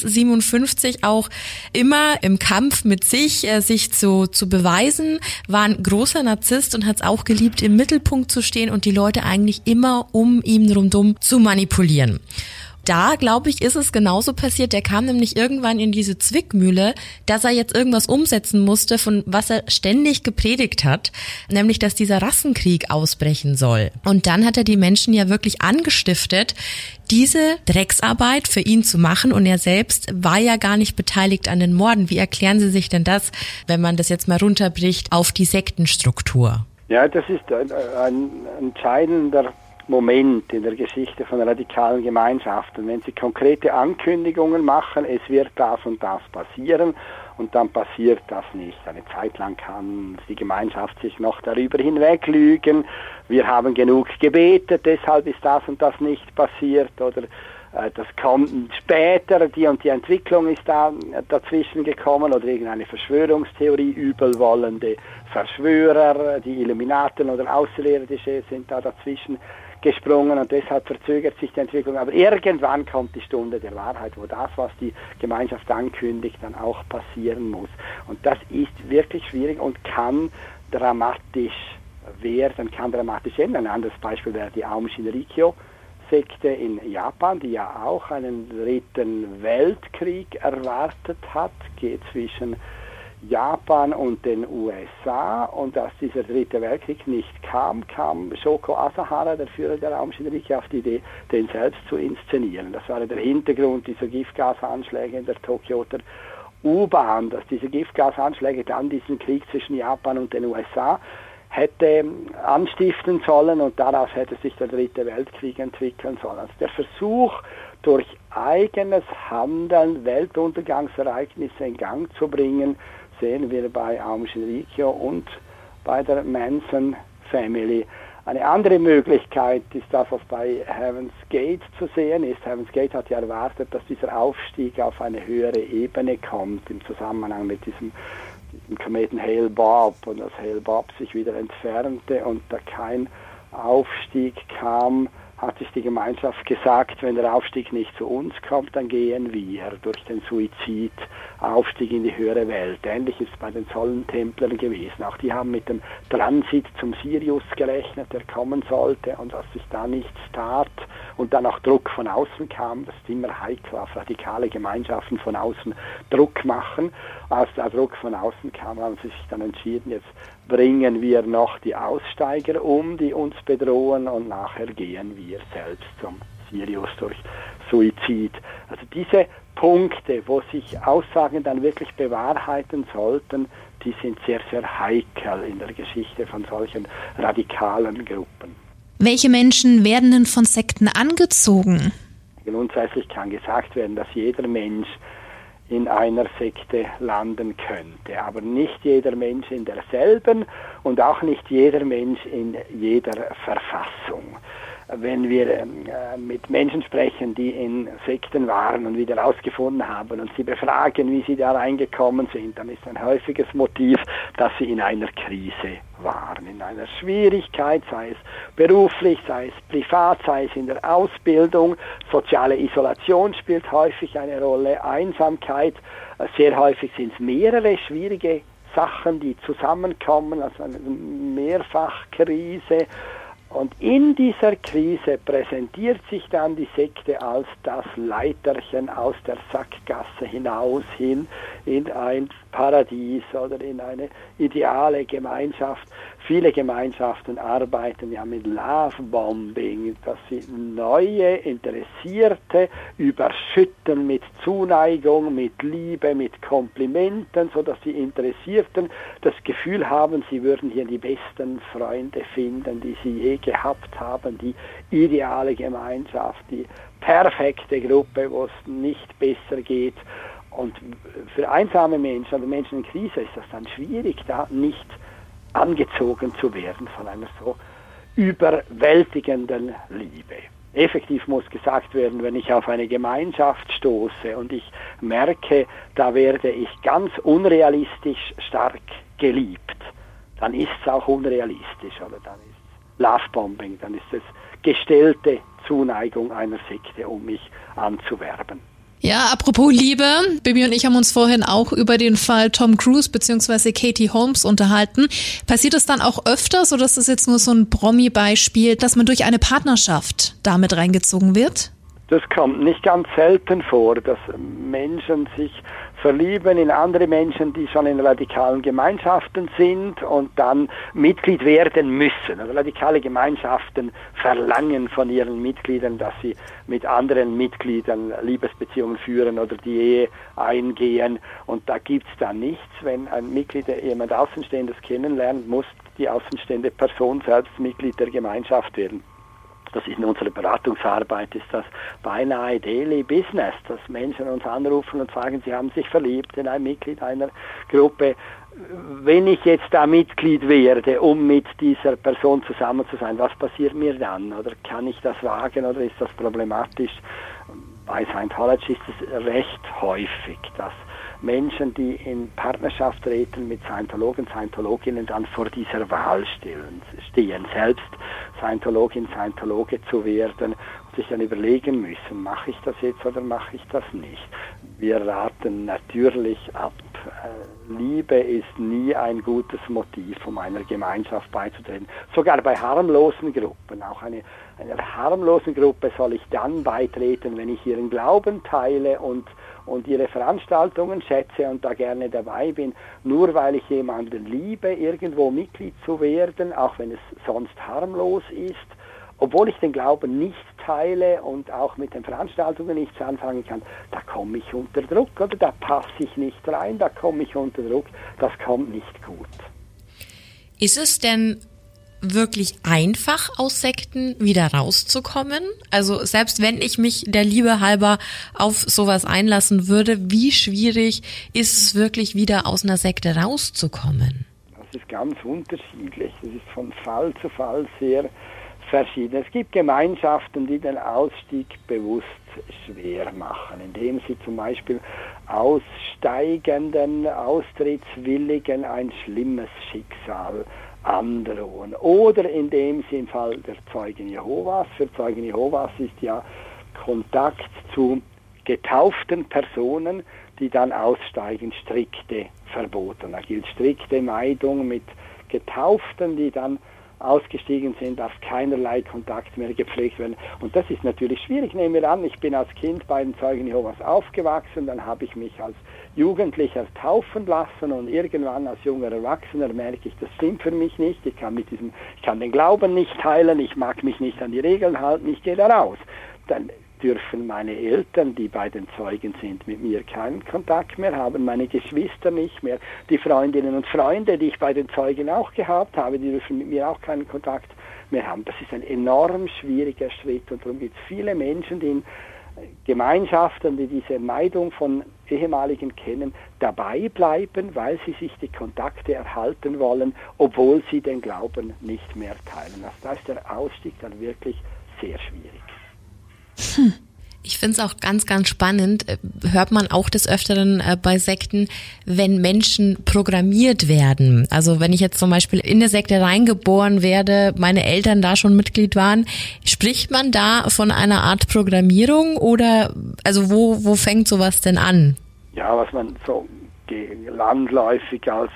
1,57 auch immer im Kampf mit sich zu beweisen, war ein großer Narzisst und hat es auch geliebt, im Mittelpunkt zu stehen und die Leute eigentlich immer um ihn rundum zu manipulieren. Da, glaube ich, ist es genauso passiert. Der kam nämlich irgendwann in diese Zwickmühle, dass er jetzt irgendwas umsetzen musste, von was er ständig gepredigt hat, nämlich, dass dieser Rassenkrieg ausbrechen soll. Und dann hat er die Menschen ja wirklich angestiftet, diese Drecksarbeit für ihn zu machen, und er selbst war ja gar nicht beteiligt an den Morden. Wie erklären Sie sich denn das, wenn man das jetzt mal runterbricht auf die Sektenstruktur? Ja, das ist ein entscheidender Moment in der Geschichte von radikalen Gemeinschaften. Wenn sie konkrete Ankündigungen machen, es wird das und das passieren, und dann passiert das nicht. Eine Zeit lang kann die Gemeinschaft sich noch darüber hinweglügen. Wir haben genug gebetet, deshalb ist das und das nicht passiert, oder das kommt später, die und die Entwicklung ist da dazwischen gekommen, oder irgendeine Verschwörungstheorie, übelwollende Verschwörer, die Illuminaten oder Außerirdische sind da dazwischen gesprungen und deshalb verzögert sich die Entwicklung. Aber irgendwann kommt die Stunde der Wahrheit, wo das, was die Gemeinschaft ankündigt, dann auch passieren muss. Und das ist wirklich schwierig und kann dramatisch werden, kann dramatisch enden. Ein anderes Beispiel wäre die Aum Shinrikyo-Sekte in Japan, die ja auch einen dritten Weltkrieg erwartet hat, geht zwischen Japan und den USA, und als dieser dritte Weltkrieg nicht kam Shoko Asahara, der Führer der Aum Shinrikyo, auf die Idee, den selbst zu inszenieren. Das war der Hintergrund dieser Giftgasanschläge in der Tokioter U-Bahn, dass diese Giftgasanschläge dann diesen Krieg zwischen Japan und den USA hätte anstiften sollen und daraus hätte sich der dritte Weltkrieg entwickeln sollen. Also der Versuch, durch eigenes Handeln Weltuntergangsereignisse in Gang zu bringen, sehen wir bei Aum Shinrikyo und bei der Manson Family. Eine andere Möglichkeit ist das, was bei Heaven's Gate zu sehen ist. Heaven's Gate hat ja erwartet, dass dieser Aufstieg auf eine höhere Ebene kommt im Zusammenhang mit diesem Kometen Hale-Bopp, und als Hale-Bopp sich wieder entfernte und da kein Aufstieg kam, hat sich die Gemeinschaft gesagt, wenn der Aufstieg nicht zu uns kommt, dann gehen wir durch den Suizid, Aufstieg in die höhere Welt. Ähnlich ist es bei den Sonnentemplern gewesen. Auch die haben mit dem Transit zum Sirius gerechnet, der kommen sollte, und als sich da nichts tat und dann auch Druck von außen kam, das ist immer heikel, auf radikale Gemeinschaften von außen Druck machen. Als der Druck von außen kam, haben sie sich dann entschieden, jetzt bringen wir noch die Aussteiger um, die uns bedrohen, und nachher gehen wir selbst zum Sirius durch Suizid. Also diese Punkte, wo sich Aussagen dann wirklich bewahrheiten sollten, die sind sehr, sehr heikel in der Geschichte von solchen radikalen Gruppen. Welche Menschen werden denn von Sekten angezogen? Grundsätzlich kann gesagt werden, dass jeder Mensch in einer Sekte landen könnte, aber nicht jeder Mensch in derselben und auch nicht jeder Mensch in jeder Verfassung. Wenn wir mit Menschen sprechen, die in Sekten waren und wieder rausgefunden haben und sie befragen, wie sie da reingekommen sind, dann ist ein häufiges Motiv, dass sie in einer Krise waren, in einer Schwierigkeit, sei es beruflich, sei es privat, sei es in der Ausbildung. Soziale Isolation spielt häufig eine Rolle, Einsamkeit, sehr häufig sind es mehrere schwierige Sachen, die zusammenkommen, also eine Mehrfachkrise. Und in dieser Krise präsentiert sich dann die Sekte als das Leiterchen aus der Sackgasse hinaus hin in ein Paradies oder in eine ideale Gemeinschaft. Viele Gemeinschaften arbeiten ja mit Love-Bombing, dass sie neue Interessierte überschütten mit Zuneigung, mit Liebe, mit Komplimenten, sodass die Interessierten das Gefühl haben, sie würden hier die besten Freunde finden, die sie je gehabt haben, die ideale Gemeinschaft, die perfekte Gruppe, wo es nicht besser geht. Und für einsame Menschen oder Menschen in Krise ist das dann schwierig, da nicht angezogen zu werden von einer so überwältigenden Liebe. Effektiv muss gesagt werden, wenn ich auf eine Gemeinschaft stoße und ich merke, da werde ich ganz unrealistisch stark geliebt, dann ist es auch unrealistisch, oder dann ist es Lovebombing, dann ist es gestellte Zuneigung einer Sekte, um mich anzuwerben. Ja, apropos Liebe, Bibi und ich haben uns vorhin auch über den Fall Tom Cruise bzw. Katie Holmes unterhalten. Passiert es dann auch öfters, oder ist das jetzt nur so ein Promi-Beispiel, dass man durch eine Partnerschaft damit reingezogen wird? Das kommt nicht ganz selten vor, dass Menschen sich verlieben in andere Menschen, die schon in radikalen Gemeinschaften sind und dann Mitglied werden müssen. Also radikale Gemeinschaften verlangen von ihren Mitgliedern, dass sie mit anderen Mitgliedern Liebesbeziehungen führen oder die Ehe eingehen. Und da gibt's dann nichts. Wenn ein Mitglied jemand Außenstehendes kennenlernt, muss die außenstehende Person selbst Mitglied der Gemeinschaft werden. Das ist in unserer Beratungsarbeit, ist das beinahe Daily Business, dass Menschen uns anrufen und sagen, sie haben sich verliebt in ein Mitglied einer Gruppe. Wenn ich jetzt da Mitglied werde, um mit dieser Person zusammen zu sein, was passiert mir dann? Oder kann ich das wagen oder ist das problematisch? Bei Scientology ist es recht häufig, dass Menschen, die in Partnerschaft treten mit Scientologen, Scientologinnen, dann vor dieser Wahl stehen, selbst Scientologin, Scientologe zu werden und sich dann überlegen müssen, mache ich das jetzt oder mache ich das nicht. Wir raten natürlich ab. Liebe ist nie ein gutes Motiv, um einer Gemeinschaft beizutreten. Sogar bei harmlosen Gruppen. Auch einer harmlosen Gruppe soll ich dann beitreten, wenn ich ihren Glauben teile und ihre Veranstaltungen schätze und da gerne dabei bin. Nur weil ich jemanden liebe, irgendwo Mitglied zu werden, auch wenn es sonst harmlos ist, obwohl ich den Glauben nicht teile und auch mit den Veranstaltungen nichts anfangen kann, da komme ich unter Druck oder da passe ich nicht rein, da komme ich unter Druck, das kommt nicht gut. Ist es denn wirklich einfach, aus Sekten wieder rauszukommen? Also selbst wenn ich mich der Liebe halber auf sowas einlassen würde, wie schwierig ist es wirklich wieder aus einer Sekte rauszukommen? Das ist ganz unterschiedlich. Das ist von Fall zu Fall sehr verschieden. Es gibt Gemeinschaften, die den Ausstieg bewusst schwer machen, indem sie zum Beispiel aussteigenden, Austrittswilligen ein schlimmes Schicksal androhen. Oder indem sie im Fall der Zeugen Jehovas, für Zeugen Jehovas ist ja Kontakt zu getauften Personen, die dann aussteigen, strikte verboten. Da gilt strikte Meidung mit Getauften, die dann ausgestiegen sind, darf keinerlei Kontakt mehr gepflegt werden. Und das ist natürlich schwierig. Nehmen wir an, ich bin als Kind bei den Zeugen Jehovas aufgewachsen, dann habe ich mich als Jugendlicher taufen lassen und irgendwann als junger Erwachsener merke ich, das stimmt für mich nicht. Ich kann den Glauben nicht teilen, ich mag mich nicht an die Regeln halten, ich gehe da raus. Dann dürfen meine Eltern, die bei den Zeugen sind, mit mir keinen Kontakt mehr haben, meine Geschwister nicht mehr, die Freundinnen und Freunde, die ich bei den Zeugen auch gehabt habe, die dürfen mit mir auch keinen Kontakt mehr haben. Das ist ein enorm schwieriger Schritt und darum gibt es viele Menschen, die in Gemeinschaften, die diese Meidung von Ehemaligen kennen, dabei bleiben, weil sie sich die Kontakte erhalten wollen, obwohl sie den Glauben nicht mehr teilen. Also da ist der Ausstieg dann wirklich sehr schwierig. Ich finde es auch ganz, ganz spannend, hört man auch des Öfteren bei Sekten, wenn Menschen programmiert werden. Also wenn ich jetzt zum Beispiel in eine Sekte reingeboren werde, meine Eltern da schon Mitglied waren, spricht man da von einer Art Programmierung oder also wo fängt sowas denn an? Ja, was man so landläufig als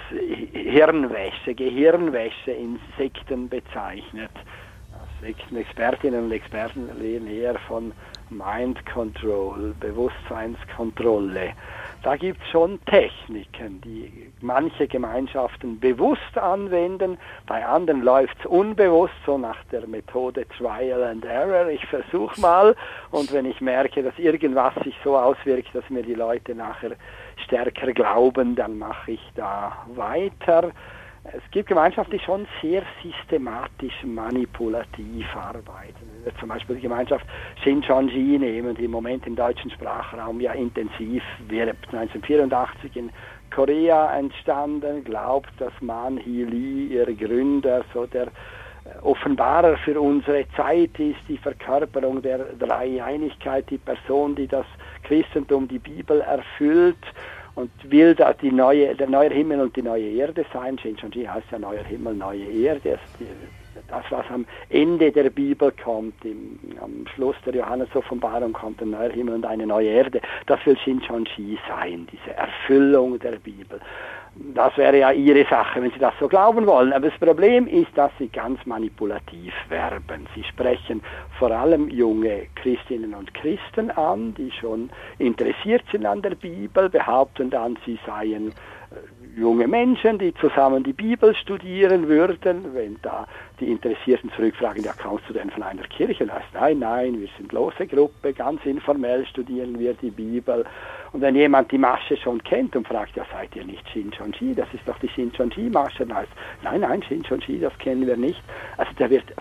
Gehirnwäsche in Sekten bezeichnet. Sektenexpertinnen und Experten reden eher von Mind Control, Bewusstseinskontrolle. Da gibt es schon Techniken, die manche Gemeinschaften bewusst anwenden, bei anderen läuft es unbewusst, so nach der Methode Trial and Error. Ich versuche mal und wenn ich merke, dass irgendwas sich so auswirkt, dass mir die Leute nachher stärker glauben, dann mache ich da weiter. Es gibt Gemeinschaften, die schon sehr systematisch manipulativ arbeiten. Wenn wir zum Beispiel die Gemeinschaft Shincheonji nehmen, die im Moment im deutschen Sprachraum ja intensiv wirbt, 1984 in Korea entstanden, glaubt, dass Man Hee Lee, ihr Gründer, so der Offenbarer für unsere Zeit ist, die Verkörperung der Dreieinigkeit, die Person, die das Christentum, die Bibel erfüllt und will da der neue Himmel und die neue Erde sein. Shincheonji heißt ja neuer Himmel, neue Erde. Das, was am Ende der Bibel kommt, am Schluss der Johannes-Offenbarung kommt ein neuer Himmel und eine neue Erde. Das will Shincheonji sein, diese Erfüllung der Bibel. Das wäre ja ihre Sache, wenn sie das so glauben wollen. Aber das Problem ist, dass sie ganz manipulativ werben. Sie sprechen vor allem junge Christinnen und Christen an, die schon interessiert sind an der Bibel, behaupten dann, sie seien junge Menschen, die zusammen die Bibel studieren würden. Wenn da die Interessierten zurückfragen, ja, kommst du denn von einer Kirche? Und heißt, nein, wir sind lose Gruppe, ganz informell studieren wir die Bibel. Und wenn jemand die Masche schon kennt und fragt, ja, seid ihr nicht Shincheonji? Das ist doch die Shincheonji-Masche. Dann heißt, nein, Shincheonji, das kennen wir nicht. Also da wird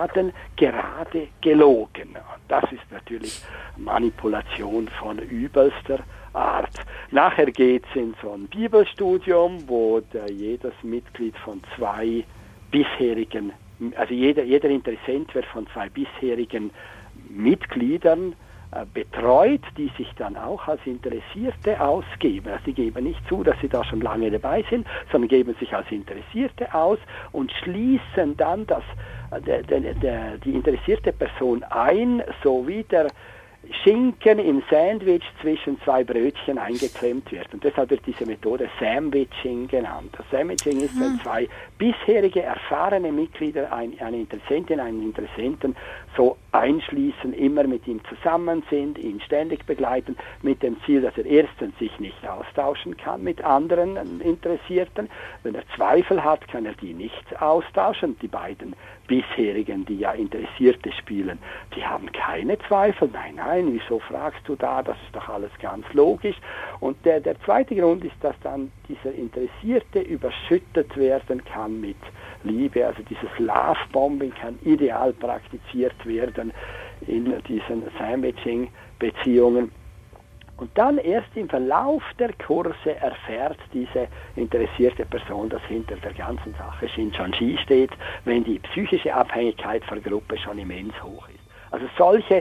fadengerade gelogen. Das ist natürlich Manipulation von übelster Art. Nachher geht es in so ein Bibelstudium, wo jedes Mitglied von zwei bisherigen, also jeder Interessent wird von zwei bisherigen Mitgliedern betreut, die sich dann auch als Interessierte ausgeben. Also die geben nicht zu, dass sie da schon lange dabei sind, sondern geben sich als Interessierte aus und schließen dann die interessierte Person ein, sowie der Schinken im Sandwich zwischen zwei Brötchen eingeklemmt wird. Und deshalb wird diese Methode Sandwiching genannt. Das Sandwiching ist, wenn zwei bisherige erfahrene Mitglieder, eine Interessentin, einen Interessenten, so einschließen, immer mit ihm zusammen sind, ihn ständig begleiten, mit dem Ziel, dass er erstens sich nicht austauschen kann mit anderen Interessierten. Wenn er Zweifel hat, kann er die nicht austauschen. Die beiden bisherigen, die ja Interessierte spielen, die haben keine Zweifel. Nein, wieso fragst du da? Das ist doch alles ganz logisch. Und der zweite Grund ist, dass dann dieser Interessierte überschüttet werden kann mit Liebe. Also dieses Love-Bombing kann ideal praktiziert werden in diesen Sandwiching-Beziehungen. Und dann erst im Verlauf der Kurse erfährt diese interessierte Person, dass hinter der ganzen Sache Shincheonji steht, wenn die psychische Abhängigkeit von der Gruppe schon immens hoch ist. Also solche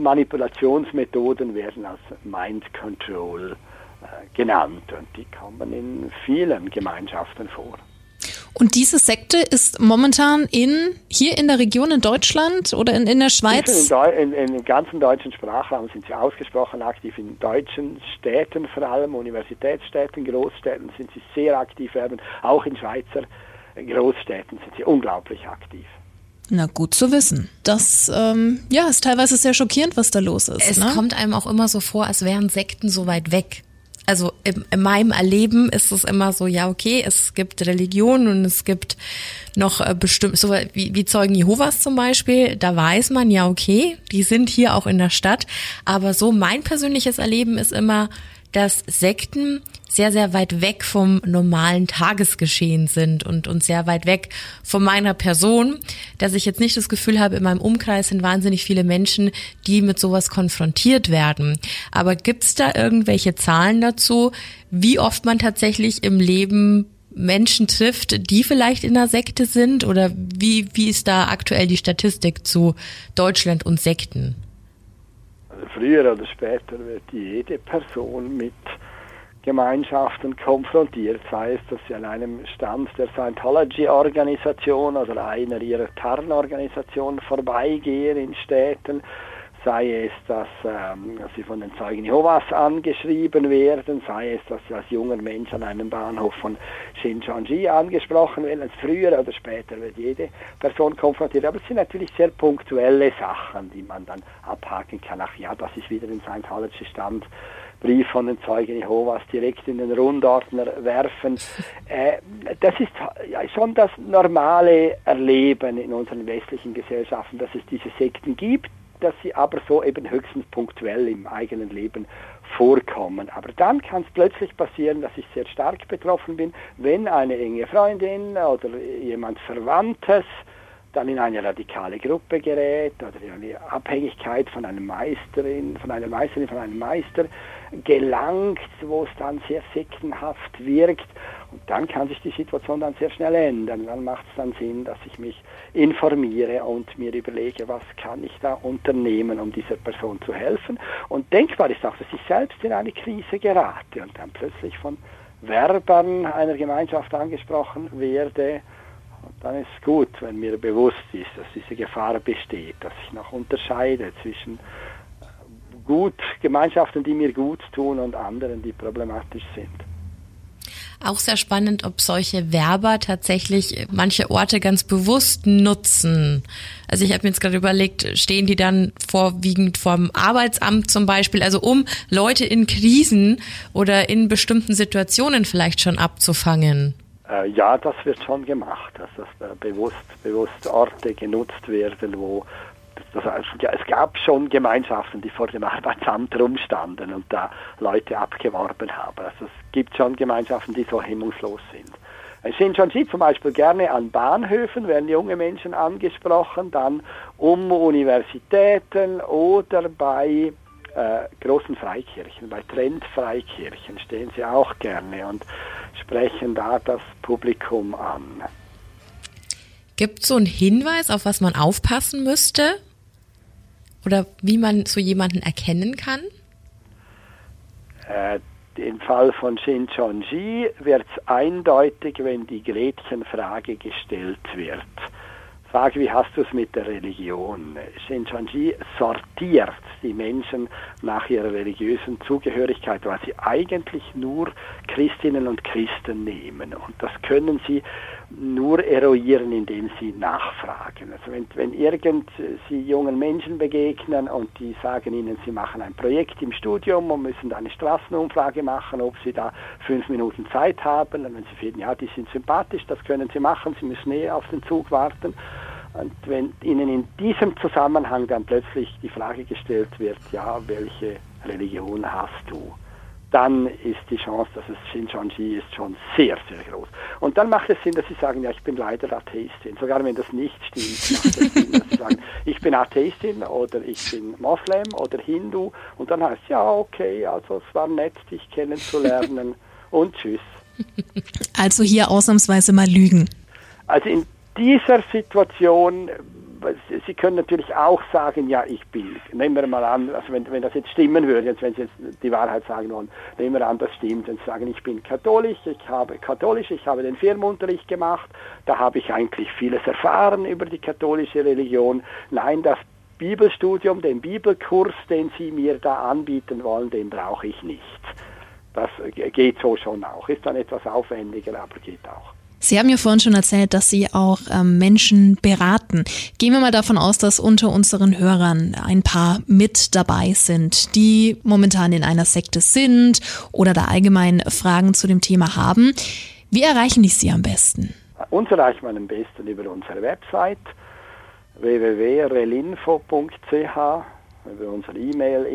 Manipulationsmethoden werden als Mind Control genannt und die kommen in vielen Gemeinschaften vor. Und diese Sekte ist momentan hier in der Region in Deutschland oder in der Schweiz? Im ganzen deutschen Sprachraum sind sie ausgesprochen aktiv. In deutschen Städten vor allem, Universitätsstädten, Großstädten sind sie sehr aktiv. Auch in Schweizer Großstädten sind sie unglaublich aktiv. Na, gut zu wissen. Das ist teilweise sehr schockierend, was da los ist. Es kommt einem auch immer so vor, als wären Sekten so weit weg. Also in meinem Erleben ist es immer so, ja okay, es gibt Religionen und es gibt noch bestimmt, so wie Zeugen Jehovas zum Beispiel, da weiß man ja okay, die sind hier auch in der Stadt, aber so mein persönliches Erleben ist immer, dass Sekten sehr, sehr weit weg vom normalen Tagesgeschehen sind und sehr weit weg von meiner Person, dass ich jetzt nicht das Gefühl habe, in meinem Umkreis sind wahnsinnig viele Menschen, die mit sowas konfrontiert werden. Aber gibt's da irgendwelche Zahlen dazu, wie oft man tatsächlich im Leben Menschen trifft, die vielleicht in einer Sekte sind? Oder wie ist da aktuell die Statistik zu Deutschland und Sekten? Also früher oder später wird jede Person mit Gemeinschaften konfrontiert, sei es, dass sie an einem Stand der Scientology-Organisation oder einer ihrer Tarnorganisationen vorbeigehen in Städten, sei es, dass sie von den Zeugen Jehovas angeschrieben werden, sei es, dass sie als junger Mensch an einem Bahnhof von Shincheonji angesprochen werden. Früher oder später wird jede Person konfrontiert. Aber es sind natürlich sehr punktuelle Sachen, die man dann abhaken kann. Ach ja, das ist wieder ein Scientology-Stand. Brief von den Zeugen Jehovas direkt in den Rundordner werfen. Das ist schon das normale Erleben in unseren westlichen Gesellschaften, dass es diese Sekten gibt, dass sie aber so eben höchstens punktuell im eigenen Leben vorkommen. Aber dann kann es plötzlich passieren, dass ich sehr stark betroffen bin, wenn eine enge Freundin oder jemand Verwandtes dann in eine radikale Gruppe gerät oder in eine Abhängigkeit von einer Meisterin, von einem Meister gelangt, wo es dann sehr sektenhaft wirkt. Und dann kann sich die Situation dann sehr schnell ändern. Dann macht es dann Sinn, dass ich mich informiere und mir überlege, was kann ich da unternehmen, um dieser Person zu helfen. Und denkbar ist auch, dass ich selbst in eine Krise gerate und dann plötzlich von Werbern einer Gemeinschaft angesprochen werde. Und dann ist es gut, wenn mir bewusst ist, dass diese Gefahr besteht, dass ich noch unterscheide zwischen Gemeinschaften, die mir gut tun und anderen, die problematisch sind. Auch sehr spannend, ob solche Werber tatsächlich manche Orte ganz bewusst nutzen. Also ich habe mir jetzt gerade überlegt, stehen die dann vorwiegend vorm Arbeitsamt zum Beispiel, also um Leute in Krisen oder in bestimmten Situationen vielleicht schon abzufangen? Ja, das wird schon gemacht, dass bewusst Orte genutzt werden, wo es gab schon Gemeinschaften, die vor dem Arbeitsamt rumstanden und da Leute abgeworben haben. Also es gibt schon Gemeinschaften, die so hemmungslos sind. In Shincheonji zum Beispiel gerne an Bahnhöfen werden junge Menschen angesprochen, dann Universitäten oder bei großen Freikirchen, bei Trendfreikirchen stehen sie auch gerne und sprechen da das Publikum an. Gibt es so einen Hinweis, auf was man aufpassen müsste? Oder wie man so jemanden erkennen kann? Im Fall von Shincheonji wird es eindeutig, wenn die Gretchenfrage gestellt wird. Frage, wie hast du es mit der Religion? Shincheonji sortiert die Menschen nach ihrer religiösen Zugehörigkeit, weil sie eigentlich nur Christinnen und Christen nehmen. Und das können sie nur eruieren, indem sie nachfragen. Also wenn Sie jungen Menschen begegnen und die sagen ihnen, sie machen ein Projekt im Studium und müssen da eine Straßenumfrage machen, ob sie da 5 Minuten Zeit haben, und wenn sie finden, ja, die sind sympathisch, das können sie machen, sie müssen auf den Zug warten. Und wenn Ihnen in diesem Zusammenhang dann plötzlich die Frage gestellt wird, ja, welche Religion hast du? Dann ist die Chance, dass es Shincheonji ist, schon sehr, sehr groß. Und dann macht es Sinn, dass Sie sagen, ja, ich bin leider Atheistin. Sogar wenn das nicht stimmt, macht es Sinn, dass Sie sagen, ich bin Atheistin oder ich bin Moslem oder Hindu. Und dann heißt es, ja, okay, also es war nett, dich kennenzulernen und tschüss. Also hier ausnahmsweise mal lügen. Also in dieser Situation, Sie können natürlich auch sagen, ja, ich bin, nehmen wir mal an, also wenn das jetzt stimmen würde, wenn Sie jetzt die Wahrheit sagen wollen, nehmen wir an, das stimmt, wenn Sie sagen, ich bin katholisch, ich habe den Firmenunterricht gemacht, da habe ich eigentlich vieles erfahren über die katholische Religion. Nein, das Bibelstudium, den Bibelkurs, den Sie mir da anbieten wollen, den brauche ich nicht. Das geht so schon auch, ist dann etwas aufwendiger, aber geht auch. Sie haben ja vorhin schon erzählt, dass Sie auch Menschen beraten. Gehen wir mal davon aus, dass unter unseren Hörern ein paar mit dabei sind, die momentan in einer Sekte sind oder da allgemein Fragen zu dem Thema haben. Wie erreichen die Sie am besten? Uns erreicht man am besten über unsere Website www.relinfo.ch, über unsere E-Mail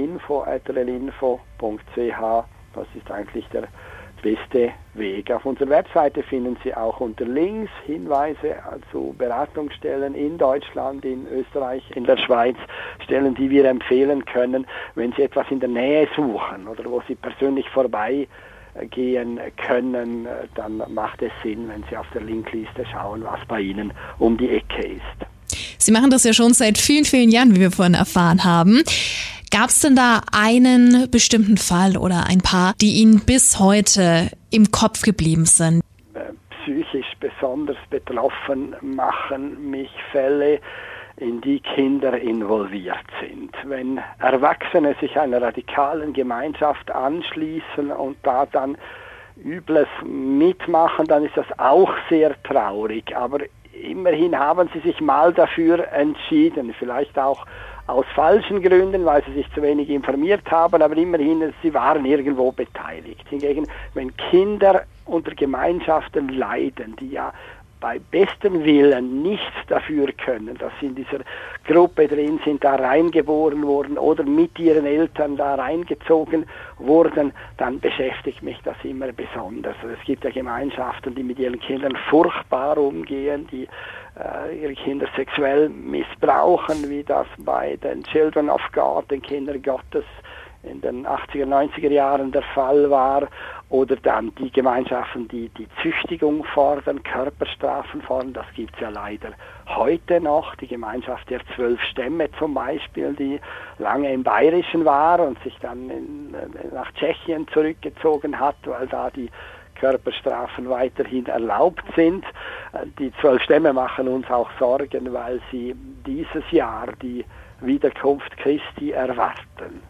info@relinfo.ch. Das ist eigentlich der beste Weg. Auf unserer Webseite finden Sie auch unter Links Hinweise zu Beratungsstellen in Deutschland, in Österreich, in der Schweiz, Stellen, die wir empfehlen können, wenn Sie etwas in der Nähe suchen oder wo Sie persönlich vorbeigehen können, dann macht es Sinn, wenn Sie auf der Linkliste schauen, was bei Ihnen um die Ecke ist. Sie machen das ja schon seit vielen, vielen Jahren, wie wir vorhin erfahren haben. Gab es denn da einen bestimmten Fall oder ein paar, die Ihnen bis heute im Kopf geblieben sind? Psychisch besonders betroffen machen mich Fälle, in die Kinder involviert sind. Wenn Erwachsene sich einer radikalen Gemeinschaft anschließen und da dann Übles mitmachen, dann ist das auch sehr traurig. Aber immerhin haben sie sich mal dafür entschieden, vielleicht auch aus falschen Gründen, weil sie sich zu wenig informiert haben, aber immerhin, sie waren irgendwo beteiligt. Hingegen, wenn Kinder unter Gemeinschaften leiden, die ja bei bestem Willen nichts dafür können, dass sie in dieser Gruppe drin sind, da reingeboren wurden oder mit ihren Eltern da reingezogen wurden, dann beschäftigt mich das immer besonders. Also es gibt ja Gemeinschaften, die mit ihren Kindern furchtbar umgehen, die ihre Kinder sexuell missbrauchen, wie das bei den Children of God, den Kindern Gottes, in den 80er, 90er Jahren der Fall war, oder dann die Gemeinschaften, die Züchtigung fordern, Körperstrafen fordern, das gibt es ja leider heute noch. Die Gemeinschaft der 12 Stämme zum Beispiel, die lange im Bayerischen war und sich dann nach Tschechien zurückgezogen hat, weil da die Körperstrafen weiterhin erlaubt sind. Die 12 Stämme machen uns auch Sorgen, weil sie dieses Jahr die Wiederkunft Christi erwarten.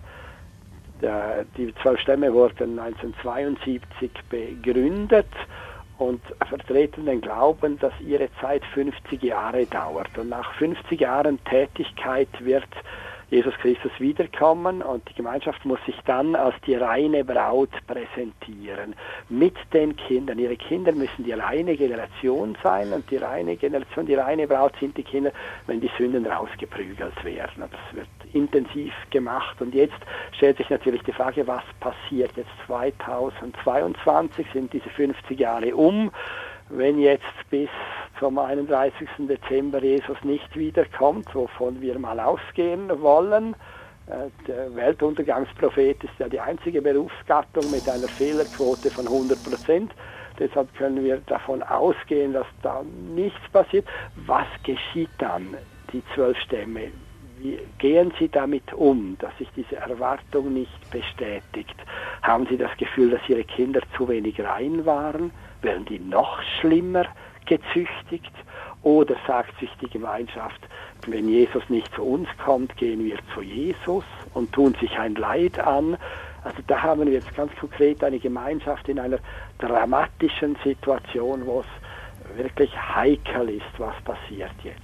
Die 12 Stämme wurden 1972 begründet und vertreten den Glauben, dass ihre Zeit 50 Jahre dauert. Und nach 50 Jahren Tätigkeit wird Jesus Christus wiederkommen und die Gemeinschaft muss sich dann als die reine Braut präsentieren mit den Kindern. Ihre Kinder müssen die reine Generation sein und die reine Generation, die reine Braut sind die Kinder, wenn die Sünden rausgeprügelt werden. Das wird intensiv gemacht und jetzt stellt sich natürlich die Frage, was passiert jetzt 2022, sind diese 50 Jahre um. Wenn jetzt bis zum 31. Dezember Jesus nicht wiederkommt, wovon wir mal ausgehen wollen, der Weltuntergangsprophet ist ja die einzige Berufsgattung mit einer Fehlerquote von 100%. Deshalb können wir davon ausgehen, dass da nichts passiert. Was geschieht dann? Die 12 Stämme Wie gehen Sie damit um, dass sich diese Erwartung nicht bestätigt? Haben Sie das Gefühl, dass Ihre Kinder zu wenig rein waren? Werden die noch schlimmer gezüchtigt? Oder sagt sich die Gemeinschaft, wenn Jesus nicht zu uns kommt, gehen wir zu Jesus und tun sich ein Leid an? Also da haben wir jetzt ganz konkret eine Gemeinschaft in einer dramatischen Situation, wo es wirklich heikel ist, was passiert jetzt.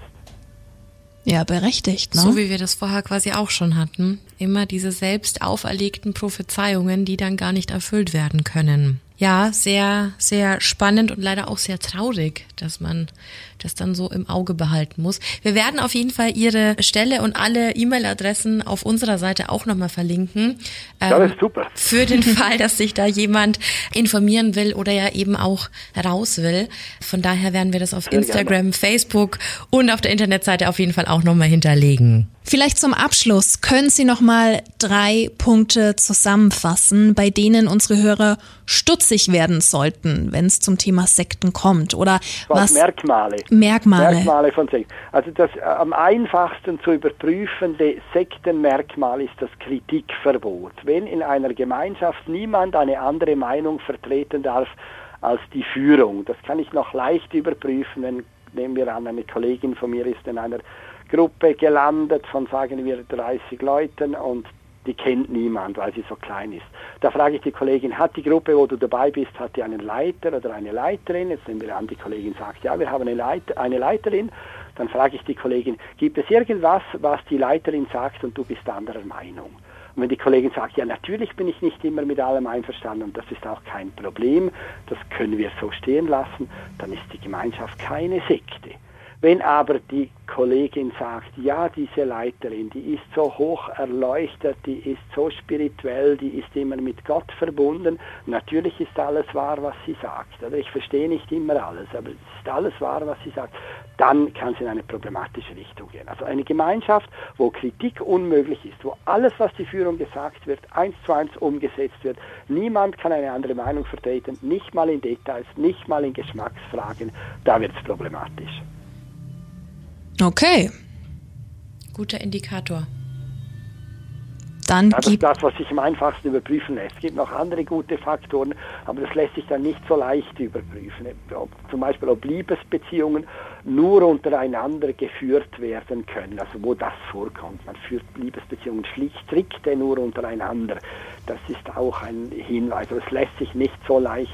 Ja, berechtigt, ne? So wie wir das vorher quasi auch schon hatten. Immer diese selbst auferlegten Prophezeiungen, die dann gar nicht erfüllt werden können. Ja, sehr, sehr spannend und leider auch sehr traurig, dass man das dann so im Auge behalten muss. Wir werden auf jeden Fall Ihre Stelle und alle E-Mail-Adressen auf unserer Seite auch nochmal verlinken. Das ist super. Für den Fall, dass sich da jemand informieren will oder ja eben auch raus will. Von daher werden wir das auf Instagram, Facebook und auf der Internetseite auf jeden Fall auch nochmal hinterlegen. Vielleicht zum Abschluss können Sie noch mal 3 Punkte zusammenfassen, bei denen unsere Hörer stutzig werden sollten, wenn es zum Thema Sekten kommt, oder was? Merkmale von Sekten. Also das am einfachsten zu überprüfende Sektenmerkmal ist das Kritikverbot. Wenn in einer Gemeinschaft niemand eine andere Meinung vertreten darf als die Führung, das kann ich noch leicht überprüfen, wenn, nehmen wir an, eine Kollegin von mir ist in einer Gruppe gelandet von, sagen wir, 30 Leuten und die kennt niemand, weil sie so klein ist. Da frage ich die Kollegin, hat die Gruppe, wo du dabei bist, hat die einen Leiter oder eine Leiterin? Jetzt nehmen wir an, die Kollegin sagt, ja, wir haben eine Leiterin. Dann frage ich die Kollegin, gibt es irgendwas, was die Leiterin sagt und du bist anderer Meinung? Und wenn die Kollegin sagt, ja, natürlich bin ich nicht immer mit allem einverstanden und das ist auch kein Problem, das können wir so stehen lassen, dann ist die Gemeinschaft keine Sekte. Wenn aber die Kollegin sagt, ja, diese Leiterin, die ist so hoch erleuchtet, die ist so spirituell, die ist immer mit Gott verbunden, natürlich ist alles wahr, was sie sagt. Oder ich verstehe nicht immer alles, aber es ist alles wahr, was sie sagt. Dann kann es in eine problematische Richtung gehen. Also eine Gemeinschaft, wo Kritik unmöglich ist, wo alles, was die Führung gesagt wird, 1:1 umgesetzt wird. Niemand kann eine andere Meinung vertreten, nicht mal in Details, nicht mal in Geschmacksfragen. Da wird es problematisch. Okay. Guter Indikator. Dann das ist das, was sich am einfachsten überprüfen lässt. Es gibt noch andere gute Faktoren, aber das lässt sich dann nicht so leicht überprüfen. Zum Beispiel, ob Liebesbeziehungen nur untereinander geführt werden können, also wo das vorkommt. Man führt Liebesbeziehungen schlicht strikte nur untereinander. Das ist auch ein Hinweis. Aber es lässt sich nicht so leicht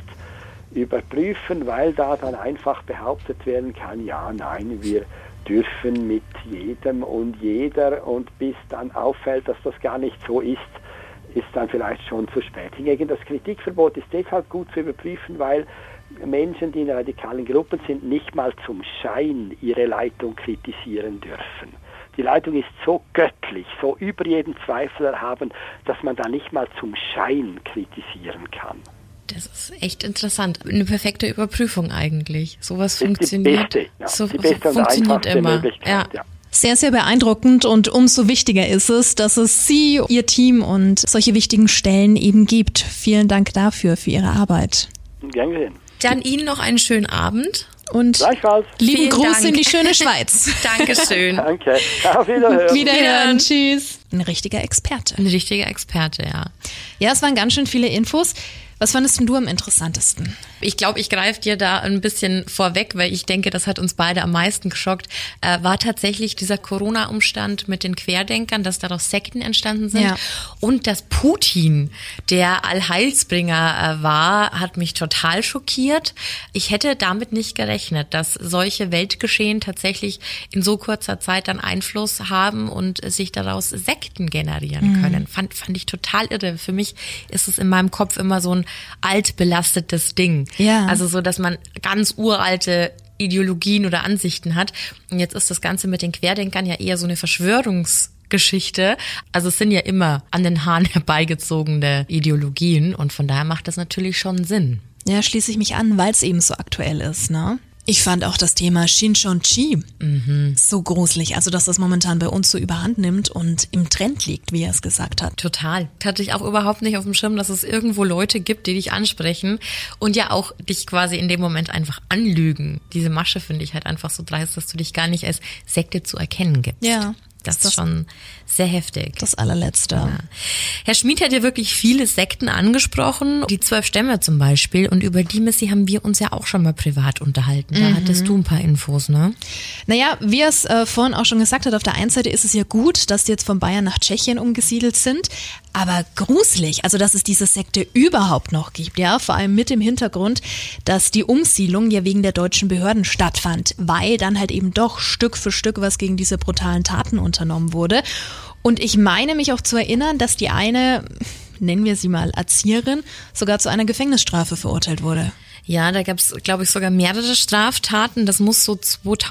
überprüfen, weil da dann einfach behauptet werden kann, ja, nein, wir dürfen mit jedem und jeder, und bis dann auffällt, dass das gar nicht so ist dann vielleicht schon zu spät. Hingegen das Kritikverbot ist deshalb gut zu überprüfen, weil Menschen, die in radikalen Gruppen sind, nicht mal zum Schein ihre Leitung kritisieren dürfen. Die Leitung ist so göttlich, so über jeden Zweifel erhaben, dass man da nicht mal zum Schein kritisieren kann. Das ist echt interessant. Eine perfekte Überprüfung eigentlich. Sowas funktioniert. Die beste und funktioniert einfachste immer. Möglichkeit, ja. Sehr, sehr beeindruckend, und umso wichtiger ist es, dass es Sie, Ihr Team und solche wichtigen Stellen eben gibt. Vielen Dank dafür, für Ihre Arbeit. Gern gesehen. Dann Ihnen noch einen schönen Abend. Und Gleichfalls. lieben Vielen Gruß Dank. in die schöne Schweiz. Dankeschön. Danke. Auf Wiederhören. Wiederhören. Tschüss. Ein richtiger Experte. Ein richtiger Experte, ja. Ja, es waren ganz schön viele Infos. Was fandest denn du am interessantesten? Ich glaube, ich greife dir da ein bisschen vorweg, weil ich denke, das hat uns beide am meisten geschockt, war tatsächlich dieser Corona-Umstand mit den Querdenkern, dass daraus Sekten entstanden sind. Ja. Und dass Putin der Allheilsbringer war, hat mich total schockiert. Ich hätte damit nicht gerechnet, dass solche Weltgeschehen tatsächlich in so kurzer Zeit dann Einfluss haben und sich daraus Sekten generieren können. Fand ich total irre. Für mich ist es in meinem Kopf immer so ein altbelastetes Ding. Ja. Also so, dass man ganz uralte Ideologien oder Ansichten hat. Und jetzt ist das Ganze mit den Querdenkern ja eher so eine Verschwörungsgeschichte. Also es sind ja immer an den Haaren herbeigezogene Ideologien, und von daher macht das natürlich schon Sinn. Ja, schließe ich mich an, weil es eben so aktuell ist, ne? Ich fand auch das Thema Shincheonji so gruselig, also dass das momentan bei uns so überhand nimmt und im Trend liegt, wie er es gesagt hat. Total. Hatte ich auch überhaupt nicht auf dem Schirm, dass es irgendwo Leute gibt, die dich ansprechen und ja auch dich quasi in dem Moment einfach anlügen. Diese Masche finde ich halt einfach so dreist, dass du dich gar nicht als Sekte zu erkennen gibst. Ja. Das ist schon sehr heftig. Das allerletzte. Ja. Herr Schmid hat ja wirklich viele Sekten angesprochen, die 12 Stämme zum Beispiel. Und über die, Missy, haben wir uns ja auch schon mal privat unterhalten. Da hattest du ein paar Infos, ne? Naja, wie er es vorhin auch schon gesagt hat, auf der einen Seite ist es ja gut, dass die jetzt von Bayern nach Tschechien umgesiedelt sind. Aber gruselig, also dass es diese Sekte überhaupt noch gibt, ja, vor allem mit dem Hintergrund, dass die Umsiedlung ja wegen der deutschen Behörden stattfand, weil dann halt eben doch Stück für Stück was gegen diese brutalen Taten unternommen wurde. Und ich meine mich auch zu erinnern, dass die eine, nennen wir sie mal Erzieherin, sogar zu einer Gefängnisstrafe verurteilt wurde. Ja, da gab's, glaube ich, sogar mehrere Straftaten. Das muss so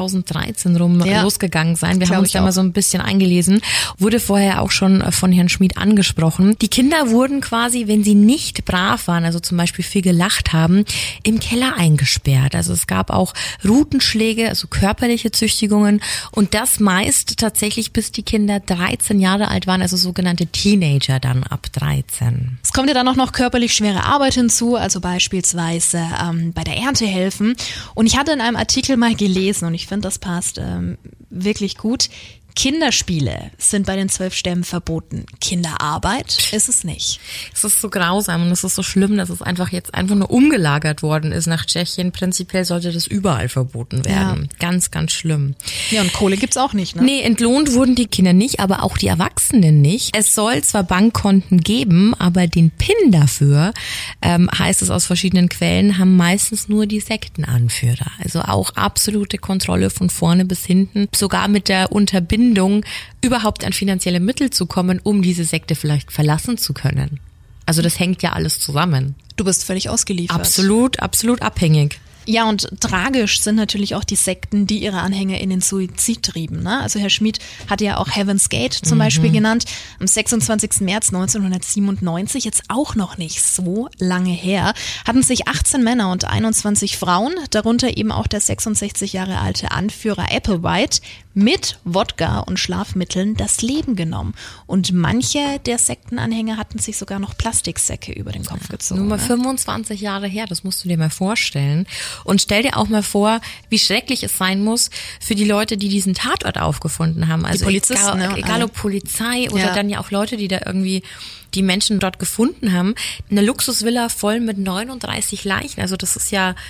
2013 rum losgegangen sein. Wir haben uns da mal so ein bisschen eingelesen. Wurde vorher auch schon von Herrn Schmid angesprochen. Die Kinder wurden quasi, wenn sie nicht brav waren, also zum Beispiel viel gelacht haben, im Keller eingesperrt. Also es gab auch Rutenschläge, also körperliche Züchtigungen. Und das meist tatsächlich, bis die Kinder 13 Jahre alt waren, also sogenannte Teenager dann ab 13. Es kommt ja dann auch noch körperlich schwere Arbeit hinzu, also beispielsweise bei der Ernte helfen. Und ich hatte in einem Artikel mal gelesen, und ich finde, das passt wirklich gut, Kinderspiele sind bei den 12 Stämmen verboten. Kinderarbeit ist es nicht. Es ist so grausam und es ist so schlimm, dass es einfach jetzt einfach nur umgelagert worden ist nach Tschechien. Prinzipiell sollte das überall verboten werden. Ja. Ganz, ganz schlimm. Ja, und Kohle gibt's auch nicht, ne? Nee, entlohnt wurden die Kinder nicht, aber auch die Erwachsenen nicht. Es soll zwar Bankkonten geben, aber den PIN dafür, heißt es aus verschiedenen Quellen, haben meistens nur die Sektenanführer. Also auch absolute Kontrolle von vorne bis hinten, sogar mit der Unterbindung überhaupt an finanzielle Mittel zu kommen, um diese Sekte vielleicht verlassen zu können. Also das hängt ja alles zusammen. Du bist völlig ausgeliefert. Absolut, absolut abhängig. Ja, und tragisch sind natürlich auch die Sekten, die ihre Anhänger in den Suizid trieben. Ne? Also Herr Schmid hatte ja auch Heaven's Gate zum Beispiel genannt. Am 26. März 1997, jetzt auch noch nicht so lange her, hatten sich 18 Männer und 21 Frauen, darunter eben auch der 66 Jahre alte Anführer Applewhite, mit Wodka und Schlafmitteln das Leben genommen. Und manche der Sektenanhänger hatten sich sogar noch Plastiksäcke über den Kopf gezogen. Nur mal 25 Jahre her, das musst du dir mal vorstellen. Und stell dir auch mal vor, wie schrecklich es sein muss für die Leute, die diesen Tatort aufgefunden haben. Also die Polizisten, egal ob Polizei oder dann ja auch Leute, die da irgendwie die Menschen dort gefunden haben. Eine Luxusvilla voll mit 39 Leichen. Also das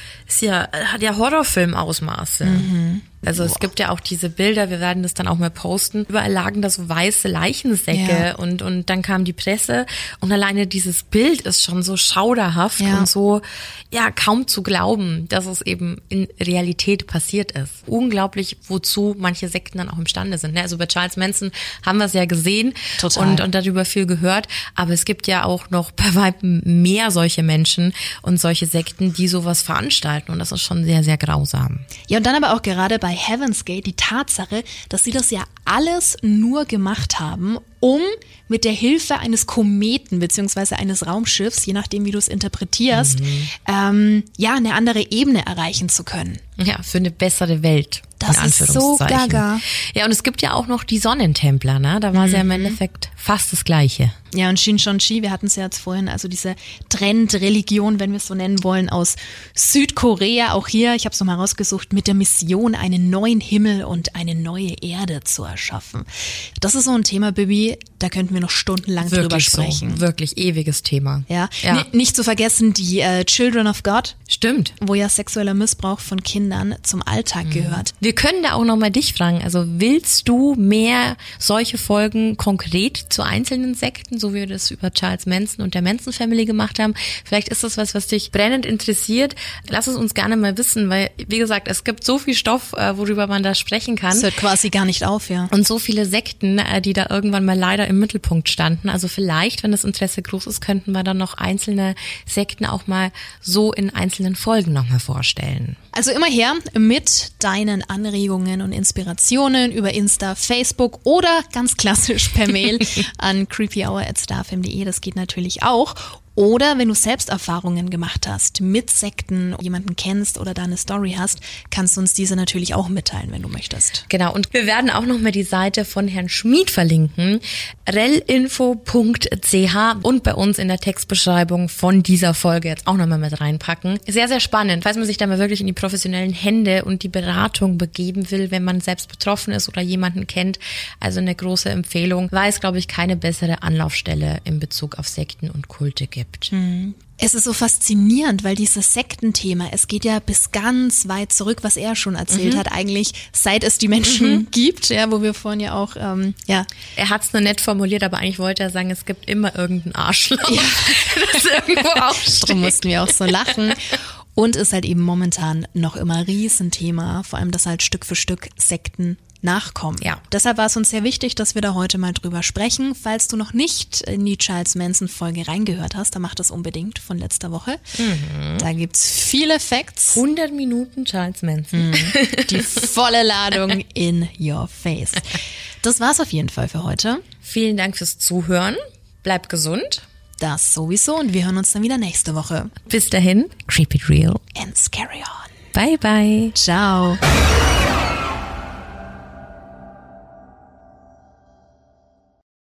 hat ja Horrorfilmausmaße. Also es gibt ja auch diese Bilder, wir werden das dann auch mal posten. Überall lagen da so weiße Leichensäcke und dann kam die Presse und alleine dieses Bild ist schon so schauderhaft und so, kaum zu glauben, dass es eben in Realität passiert ist. Unglaublich, wozu manche Sekten dann auch imstande sind. Also bei Charles Manson haben wir es ja gesehen und darüber viel gehört. Aber es gibt ja auch noch bei weitem mehr solche Menschen und solche Sekten, die sowas veranstalten. Und das ist schon sehr, sehr grausam. Ja, und dann aber auch gerade bei Heaven's Gate die Tatsache, dass sie das ja alles nur gemacht haben, um mit der Hilfe eines Kometen beziehungsweise eines Raumschiffs, je nachdem wie du es interpretierst, eine andere Ebene erreichen zu können. Ja, für eine bessere Welt. Das ist so gaga. Ja, und es gibt ja auch noch die Sonnentempler, ne? Da war es ja im Endeffekt fast das Gleiche. Ja, und Shincheonji, wir hatten es ja jetzt vorhin, also diese Trendreligion, wenn wir es so nennen wollen, aus Südkorea, auch hier, ich habe es nochmal rausgesucht, mit der Mission, einen neuen Himmel und eine neue Erde zu erschaffen. Das ist so ein Thema, Bibi, da könnten wir noch stundenlang drüber sprechen. So, wirklich ewiges Thema. Ja. Nicht zu vergessen die Children of God. Stimmt. Wo ja sexueller Missbrauch von Kindern zum Alltag gehört. Wir können da auch nochmal dich fragen, also willst du mehr solche Folgen konkret zu einzelnen Sekten, so wie wir das über Charles Manson und der Manson Family gemacht haben? Vielleicht ist das was dich brennend interessiert. Lass es uns gerne mal wissen, weil, wie gesagt, es gibt so viel Stoff, worüber man da sprechen kann. Es hört quasi gar nicht auf, ja. Und so viele Sekten, die da irgendwann mal leider im Mittelpunkt standen. Also vielleicht, wenn das Interesse groß ist, könnten wir dann noch einzelne Sekten auch mal so in einzelnen Folgen nochmal vorstellen. Also immer her mit deinen Anregungen und Inspirationen über Insta, Facebook oder ganz klassisch per Mail an creepyhour@starfm.de. Das geht natürlich auch. Oder wenn du selbst Erfahrungen gemacht hast mit Sekten, jemanden kennst oder da eine Story hast, kannst du uns diese natürlich auch mitteilen, wenn du möchtest. Genau, und wir werden auch nochmal die Seite von Herrn Schmid verlinken, relinfo.ch, und bei uns in der Textbeschreibung von dieser Folge jetzt auch nochmal mit reinpacken. Sehr, sehr spannend, falls man sich da mal wirklich in die professionellen Hände und die Beratung begeben will, wenn man selbst betroffen ist oder jemanden kennt. Also eine große Empfehlung, weil es, glaube ich, keine bessere Anlaufstelle in Bezug auf Sekten und Kulte gibt. Es ist so faszinierend, weil dieses Sektenthema, es geht ja bis ganz weit zurück, was er schon erzählt hat, eigentlich seit es die Menschen gibt, ja, wo wir vorhin ja auch, Er hat es nur nett formuliert, aber eigentlich wollte er sagen, es gibt immer irgendein Arschloch. Ja. Das irgendwo aufsteht. Darum mussten wir auch so lachen. Und ist halt eben momentan noch immer ein Riesenthema, vor allem, dass halt Stück für Stück Sekten nachkommen. Ja. Deshalb war es uns sehr wichtig, dass wir da heute mal drüber sprechen. Falls du noch nicht in die Charles Manson-Folge reingehört hast, dann mach das unbedingt von letzter Woche. Da gibt's viele Facts. 100 Minuten Charles Manson. Die volle Ladung in your face. Das war's auf jeden Fall für heute. Vielen Dank fürs Zuhören. Bleib gesund. Das sowieso, und wir hören uns dann wieder nächste Woche. Bis dahin, keep it real And carry on. Bye, bye. Ciao.